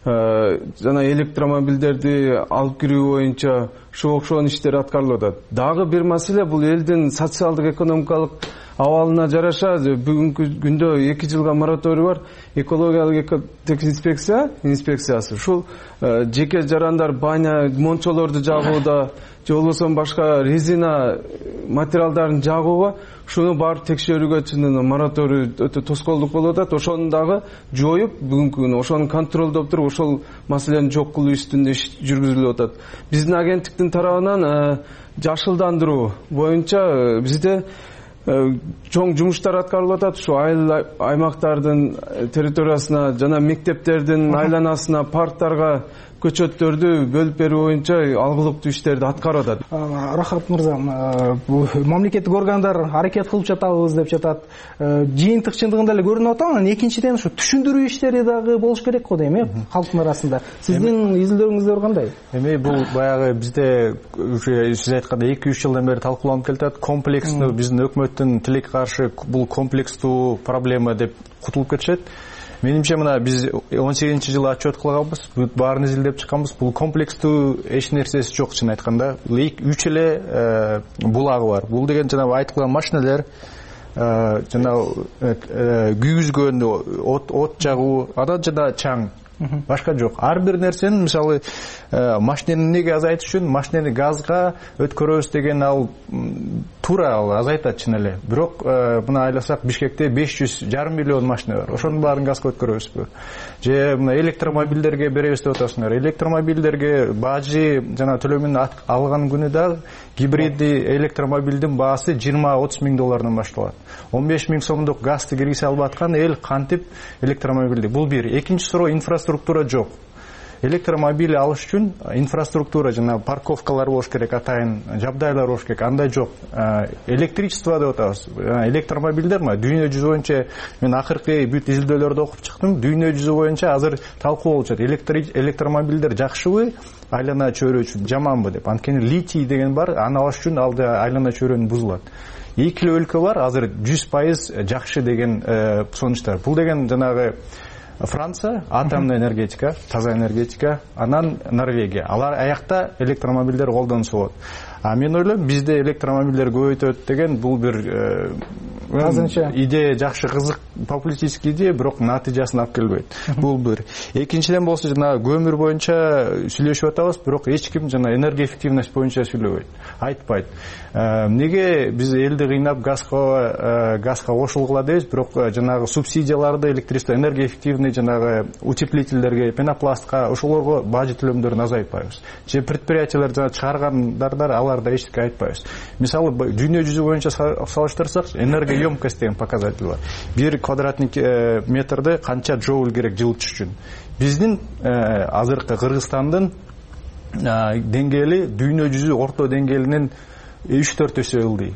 S4: жана электромобилдерди алып кирүү боюнча ушул окшогон иштер аткарылып атат. Дагы бир маселе бул элдин социалдык экономикалык абалына жараша бүгүнкү күндө эки жылга мораторий бар. Экологиялык экотех инспекция инспекциясы ушул жеке жарандар баня мончолорду жагууда же болбосо башка резина материалдарын жагууга ушуну барып текшерүүгө чындыгында мораторий өтө тоскоолдук болуп атат. Ошону дагы жоюп, бүгүнкү күнү ошону контролдоп туруп ошол маселени жок кылуу үстүндө иш жүргүзүлүп атат. Биздин агенттиктин тарабынан жашылдандыруу боюнча бизде чоң жумуштар аткарылып атат. Ушу айыл аймактардын территориясына жана мектептердин айланасына, парктарга көчөттөрдү бөлүп берүү боюнча алгылыктуу иштерди аткарып атат.
S21: Рахат мырза, мамлекеттик органдар аракет кылып жатабыз деп жатат. Жыйынтык чындыгында эле көрүнүп атат. Анан экинчиден ушу түшүндүрүү иштери дагы болуш керек го дейм, э, калктын арасында. Сиздин изилдөөрүңүздөр кандай?
S2: Эми бул баягы бизде уже сиз айткандай эки үч жылдан бери талкууланып келатат. Комплекстүү биздин өкмөттүн тилекке каршы бул комплекстүү проблема деп кутулуп кетишет. Менимче мына биз он сегизинчи жылы отчет кылганбыз, бүт баарын изилдеп чыкканбыз. Бул комплекстүү эч нерсеси жок, чын айтканда. үч эле булагы бар. Бул деген жана айтылган машинелер, жана күйгүзгөн, от от жагуу, анан жана чаң. Башка жок. Ар бир нерсени, мисалы, машинени эмнеге азайтыш үчүн машинени газга өткөрөбүз деген ал туура, ал азайтат чын эле. Бирок мына айласак Бишкекте беш жүз жарым миллион машина бар. Ошонун баарын газга өткөрөбүзбү? Же мына электромобилдерге беребиз деп атасыңар. Электромобилдерге бажы жана төлөмүн алган күнү да гибридди электромобилдин баасы жыйырма отуз миң доллардан башталат. он беш миң сомдук газды киргизе албай аткан эл кантип электромобилди? Бул бир. Экинчи суроо, инфраструктура жок. электромобиль алыш үчүн инфраструктура жана парковкалар болуш керек, атайын жабдайлар болуш керек. Андай жок. Электричество деп атабыз. Электромобилдер ма дүйнө жүзү боюнча, мен акыркы бүт изилдөөлөрдү окуп чыктым. Дүйнө жүзү боюнча азыр талкуу болуп жатат. Электромобилдер жакшыбы, айлана чөйрө үчүн жаманбы деп. Анткени литий деген бар, аны алыш үчүн алды айлана чөйрөнү бузулат. Эки өлкө бар, азыр жүз пайыз жакшы деген сонучтар. Бул деген жанагы Франция, атомный энергетика, таза энергетика, анан Норвегия. Алар аякта электромобилдер колдонушу болот. А мен ойлойм, бизде электромобилдер көбөйтөт деген бул бир азырынча идея жакшы, кызык, популистический идея, бирок натыйжасын алып келбейт. Бул бир. Экинчиден болсо жана көмүр боюнча сүйлөшүп атабыз, бирок эч ким жана энергоэффективность боюнча сүйлөбөйт, айтпайт. Эмнеге биз элди кыйнап газга газга кошулгула дейбиз, бирок жанагы субсидияларды электричество энергоэффективный жанагы утеплительдерге, пенопластка, ошолорго бажы төлөмдөрүн азайтпайбыз. Же предприятиялар жана чыгаргандар аларда эчтеке айтпайбыз. Мисалы дүйнө жүзү боюнча салыштырсак, энергоемкость деген показатель бар. Бир квадратный метрде канча джоуль керек жылытыш үчүн. Биздин азыркы Кыргызстандын деңгээли дүйнө жүзү орто деңгээлинен үч төрт эсе ылдый.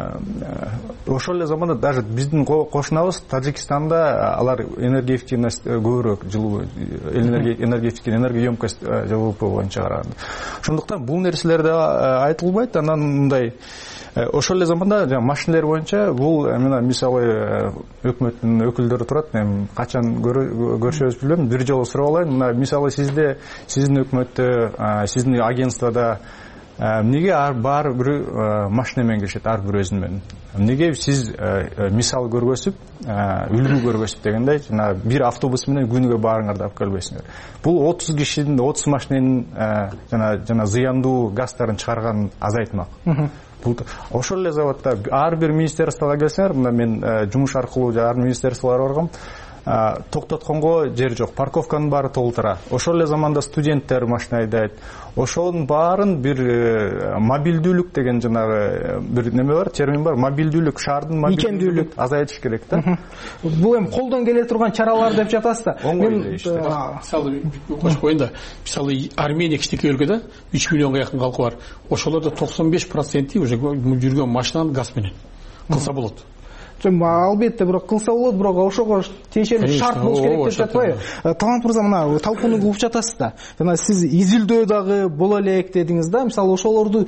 S2: Ошол эле заманда даже биздин кошунабыз Тажикстанда алар энергоэффективность көбүрөөк, жылуу энергоэффективный энергоемкость ЖВП боюнча караганда. Ошондуктан бул нерселер да айтылбайт. Анан мындай ошол эле заманда жана машинелер боюнча бул мына мисалы өкмөттүн өкүлдөрү турат. Мен качан көрүшөбүз билбейм. Бир жолу сурап алайын. Мына мисалы сизде, сиздин өкмөттө, сиздин агентствода эмнеге ар бир машина менен келишет, ар бир өзүн менен? Эмнеге сиз мисал көргөзүп, үлгү көргөзүп дегендей, жана бир автобус менен күнүгө баарыңарды алып келбейсиңер. Бул отуз кишинин, отуз машинанын жана жана зыяндуу газдарын чыгарганын азайтмак. Бул ошол эле заводда ар бир министерствого келсеңер, мына мен жумуш аркылуу ар министерстволорго баргам, токтотконго жер жок, парковканын баары толтура. Ошол эле заманда студенттер машина айдайт. Ошонун баарын бир мобилдүүлүк деген жанагы бир неме бар, термин бар. Мобилдүүлүк, шаардын мобилдүүлүк азайтыш керек да.
S21: Бул эми колдон келе турган чаралар деп жатасыз да.
S22: Мен мисалы кошуп коеюн да. Мисалы Армения кичинекей өлкө да, үч миллионго жакын калкы бар. Ошолордо токсон беш проценти уже жүргөн машинаны газ менен кылса болот.
S21: Албетте, бирок кылса болот, бирок ошого тиешелүү шарт болуш керек деп жатпайбы? Талант мырза, мына талкууну кылып жатасыз да. Жана сиз изилдөө дагы боло элек дедиңиз да. Мисалы ошолорду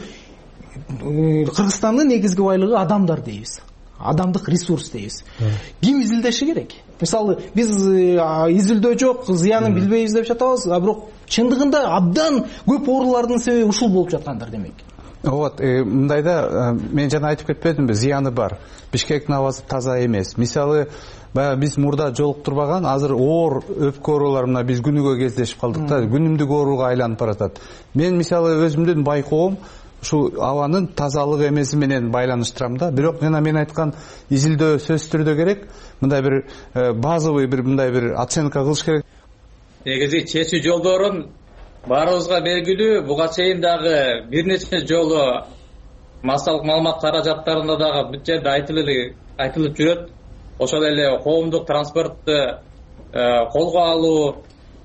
S21: Кыргызстандын негизги байлыгы адамдар дейбиз. Адамдык ресурс дейбиз. Ким изилдеши керек? Мисалы биз изилдөө жок, зыянын билбейбиз деп жатабыз, а бирок чындыгында абдан көп оорулардын себеби ушул болуп жаткандыр демек.
S7: Вот, мындайда мен жана айтып кетпедимби, зыяны бар. Бишкектин абасы таза эмес. Мисалы, баягы биз мурда жолуктурбаган, азыр оор өпкө оорулар мына биз күнүгө кездешип калдык да, күнүмдүк ооруга айланып баратат. Мен мисалы өзүмдүн байкоом ушул абанын тазалыгы эмеси менен байланыштырам да. Бирок жана мен айткан изилдөө сөзсүз түрдө керек. Мындай бир базовый бир мындай бир оценка кылыш керек.
S3: Негизи чечүү жолдорун баарыбызга белгилүү, буга чейин дагы бир нече жолу массалык маалымат каражаттарында дагы бүт жерде айтылып айтылып жүрөт. Ошол эле коомдук транспортту колго алуу,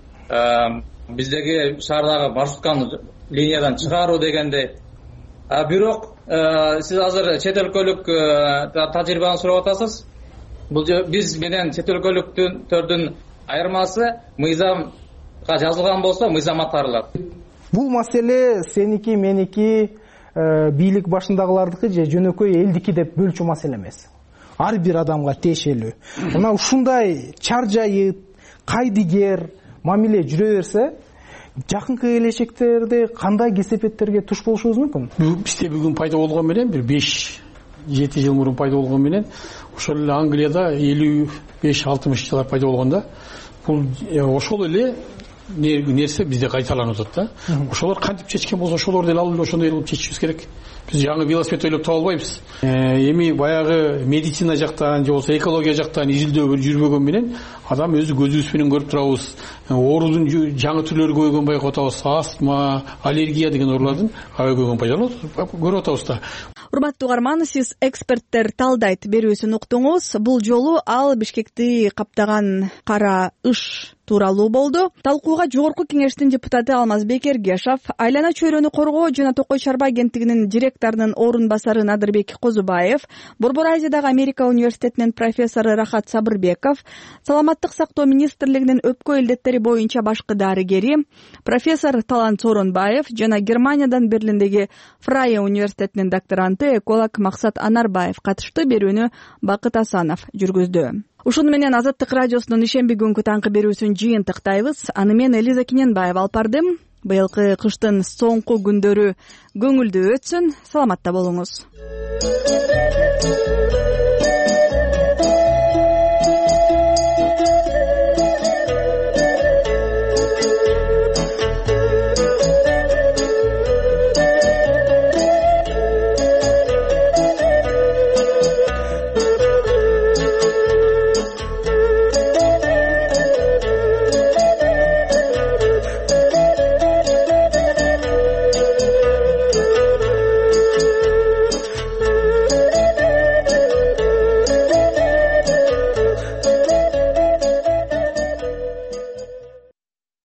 S3: биздеги шаардагы маршрутканы линиядан чыгаруу дегендей. А бирок сиз азыр чет өлкөлүк тажрыйбаны сурап атасыз. Бул биз менен чет өлкөлүктөрдүн айырмасы мыйзам жазылган болсо мыйзам атарылат.
S21: Бул маселе сеники, меники, бийлик башындагылардыкы же жөнөкөй элдики деп бөлчү маселе эмес. Ар бир адамга тиешелүү. Мына ушундай чар жайыт, кайдыгер мамиле жүрө берсе, жакынкы келечектерде кандай кесепеттерге туш болушубуз мүмкүн?
S22: Бизде бүгүн пайда болгон менен бир беш жети жыл мурун пайда болгон менен ошол эле Англияда элүү беш алтымыш жылдар пайда болгон да. Бул ошол эле нерсе бизде кайталанып атат да. Ошолор кантип чечкен болсо ошолор деле алып ошондой кылып чечишибиз керек. Биз жаңы велосипед ойлоп таба албайбыз. Эми баягы медицина жактан же болсо экология жактан изилдөө жүрбөгөн менен адам өзү көзүбүз менен көрүп турабыз. Оорудун жаңы түрлөрү көбөйгөнүн байкап атабыз. Астма, аллергия деген оорулардын көбөйгөнүн пайдаланып көрүп атабыз да.
S1: Урматтуу угарман, сиз эксперттер талдайт берүүсүн уктуңуз. Бул жолу ал Бишкекти каптаган кара ыш тууралуу болду. Талкууга Жогорку Кеңештин депутаты Алмазбек Эргешов, Айлана чөйрөнү коргоо жана Токой Чарба агенттигинин директорунун орун басары Надырбек Козубаев, Борбор Азиядагы Америка университетинин профессору Рахат Сабырбеков, Саламаттык сактоо министрлигинин өпкө илдеттери боюнча башкы дарыгери профессор Талант Сооронбаев жана Германиядан Берлиндеги Фрайе университетинин докторанты эколог Максат Анарбаев катышты. Берүүнү Бакыт Асанов жүргүздү. Ушуну менен Азаттык радиосунун ишемби күнгү таңкы берүүсүн жыйынтыктайбыз. Аны мен Элиза Кененбаева алып бардым. Быйылкы кыштын соңку күндөрү көңүлдүү өтсүн. Саламатта болуңуз.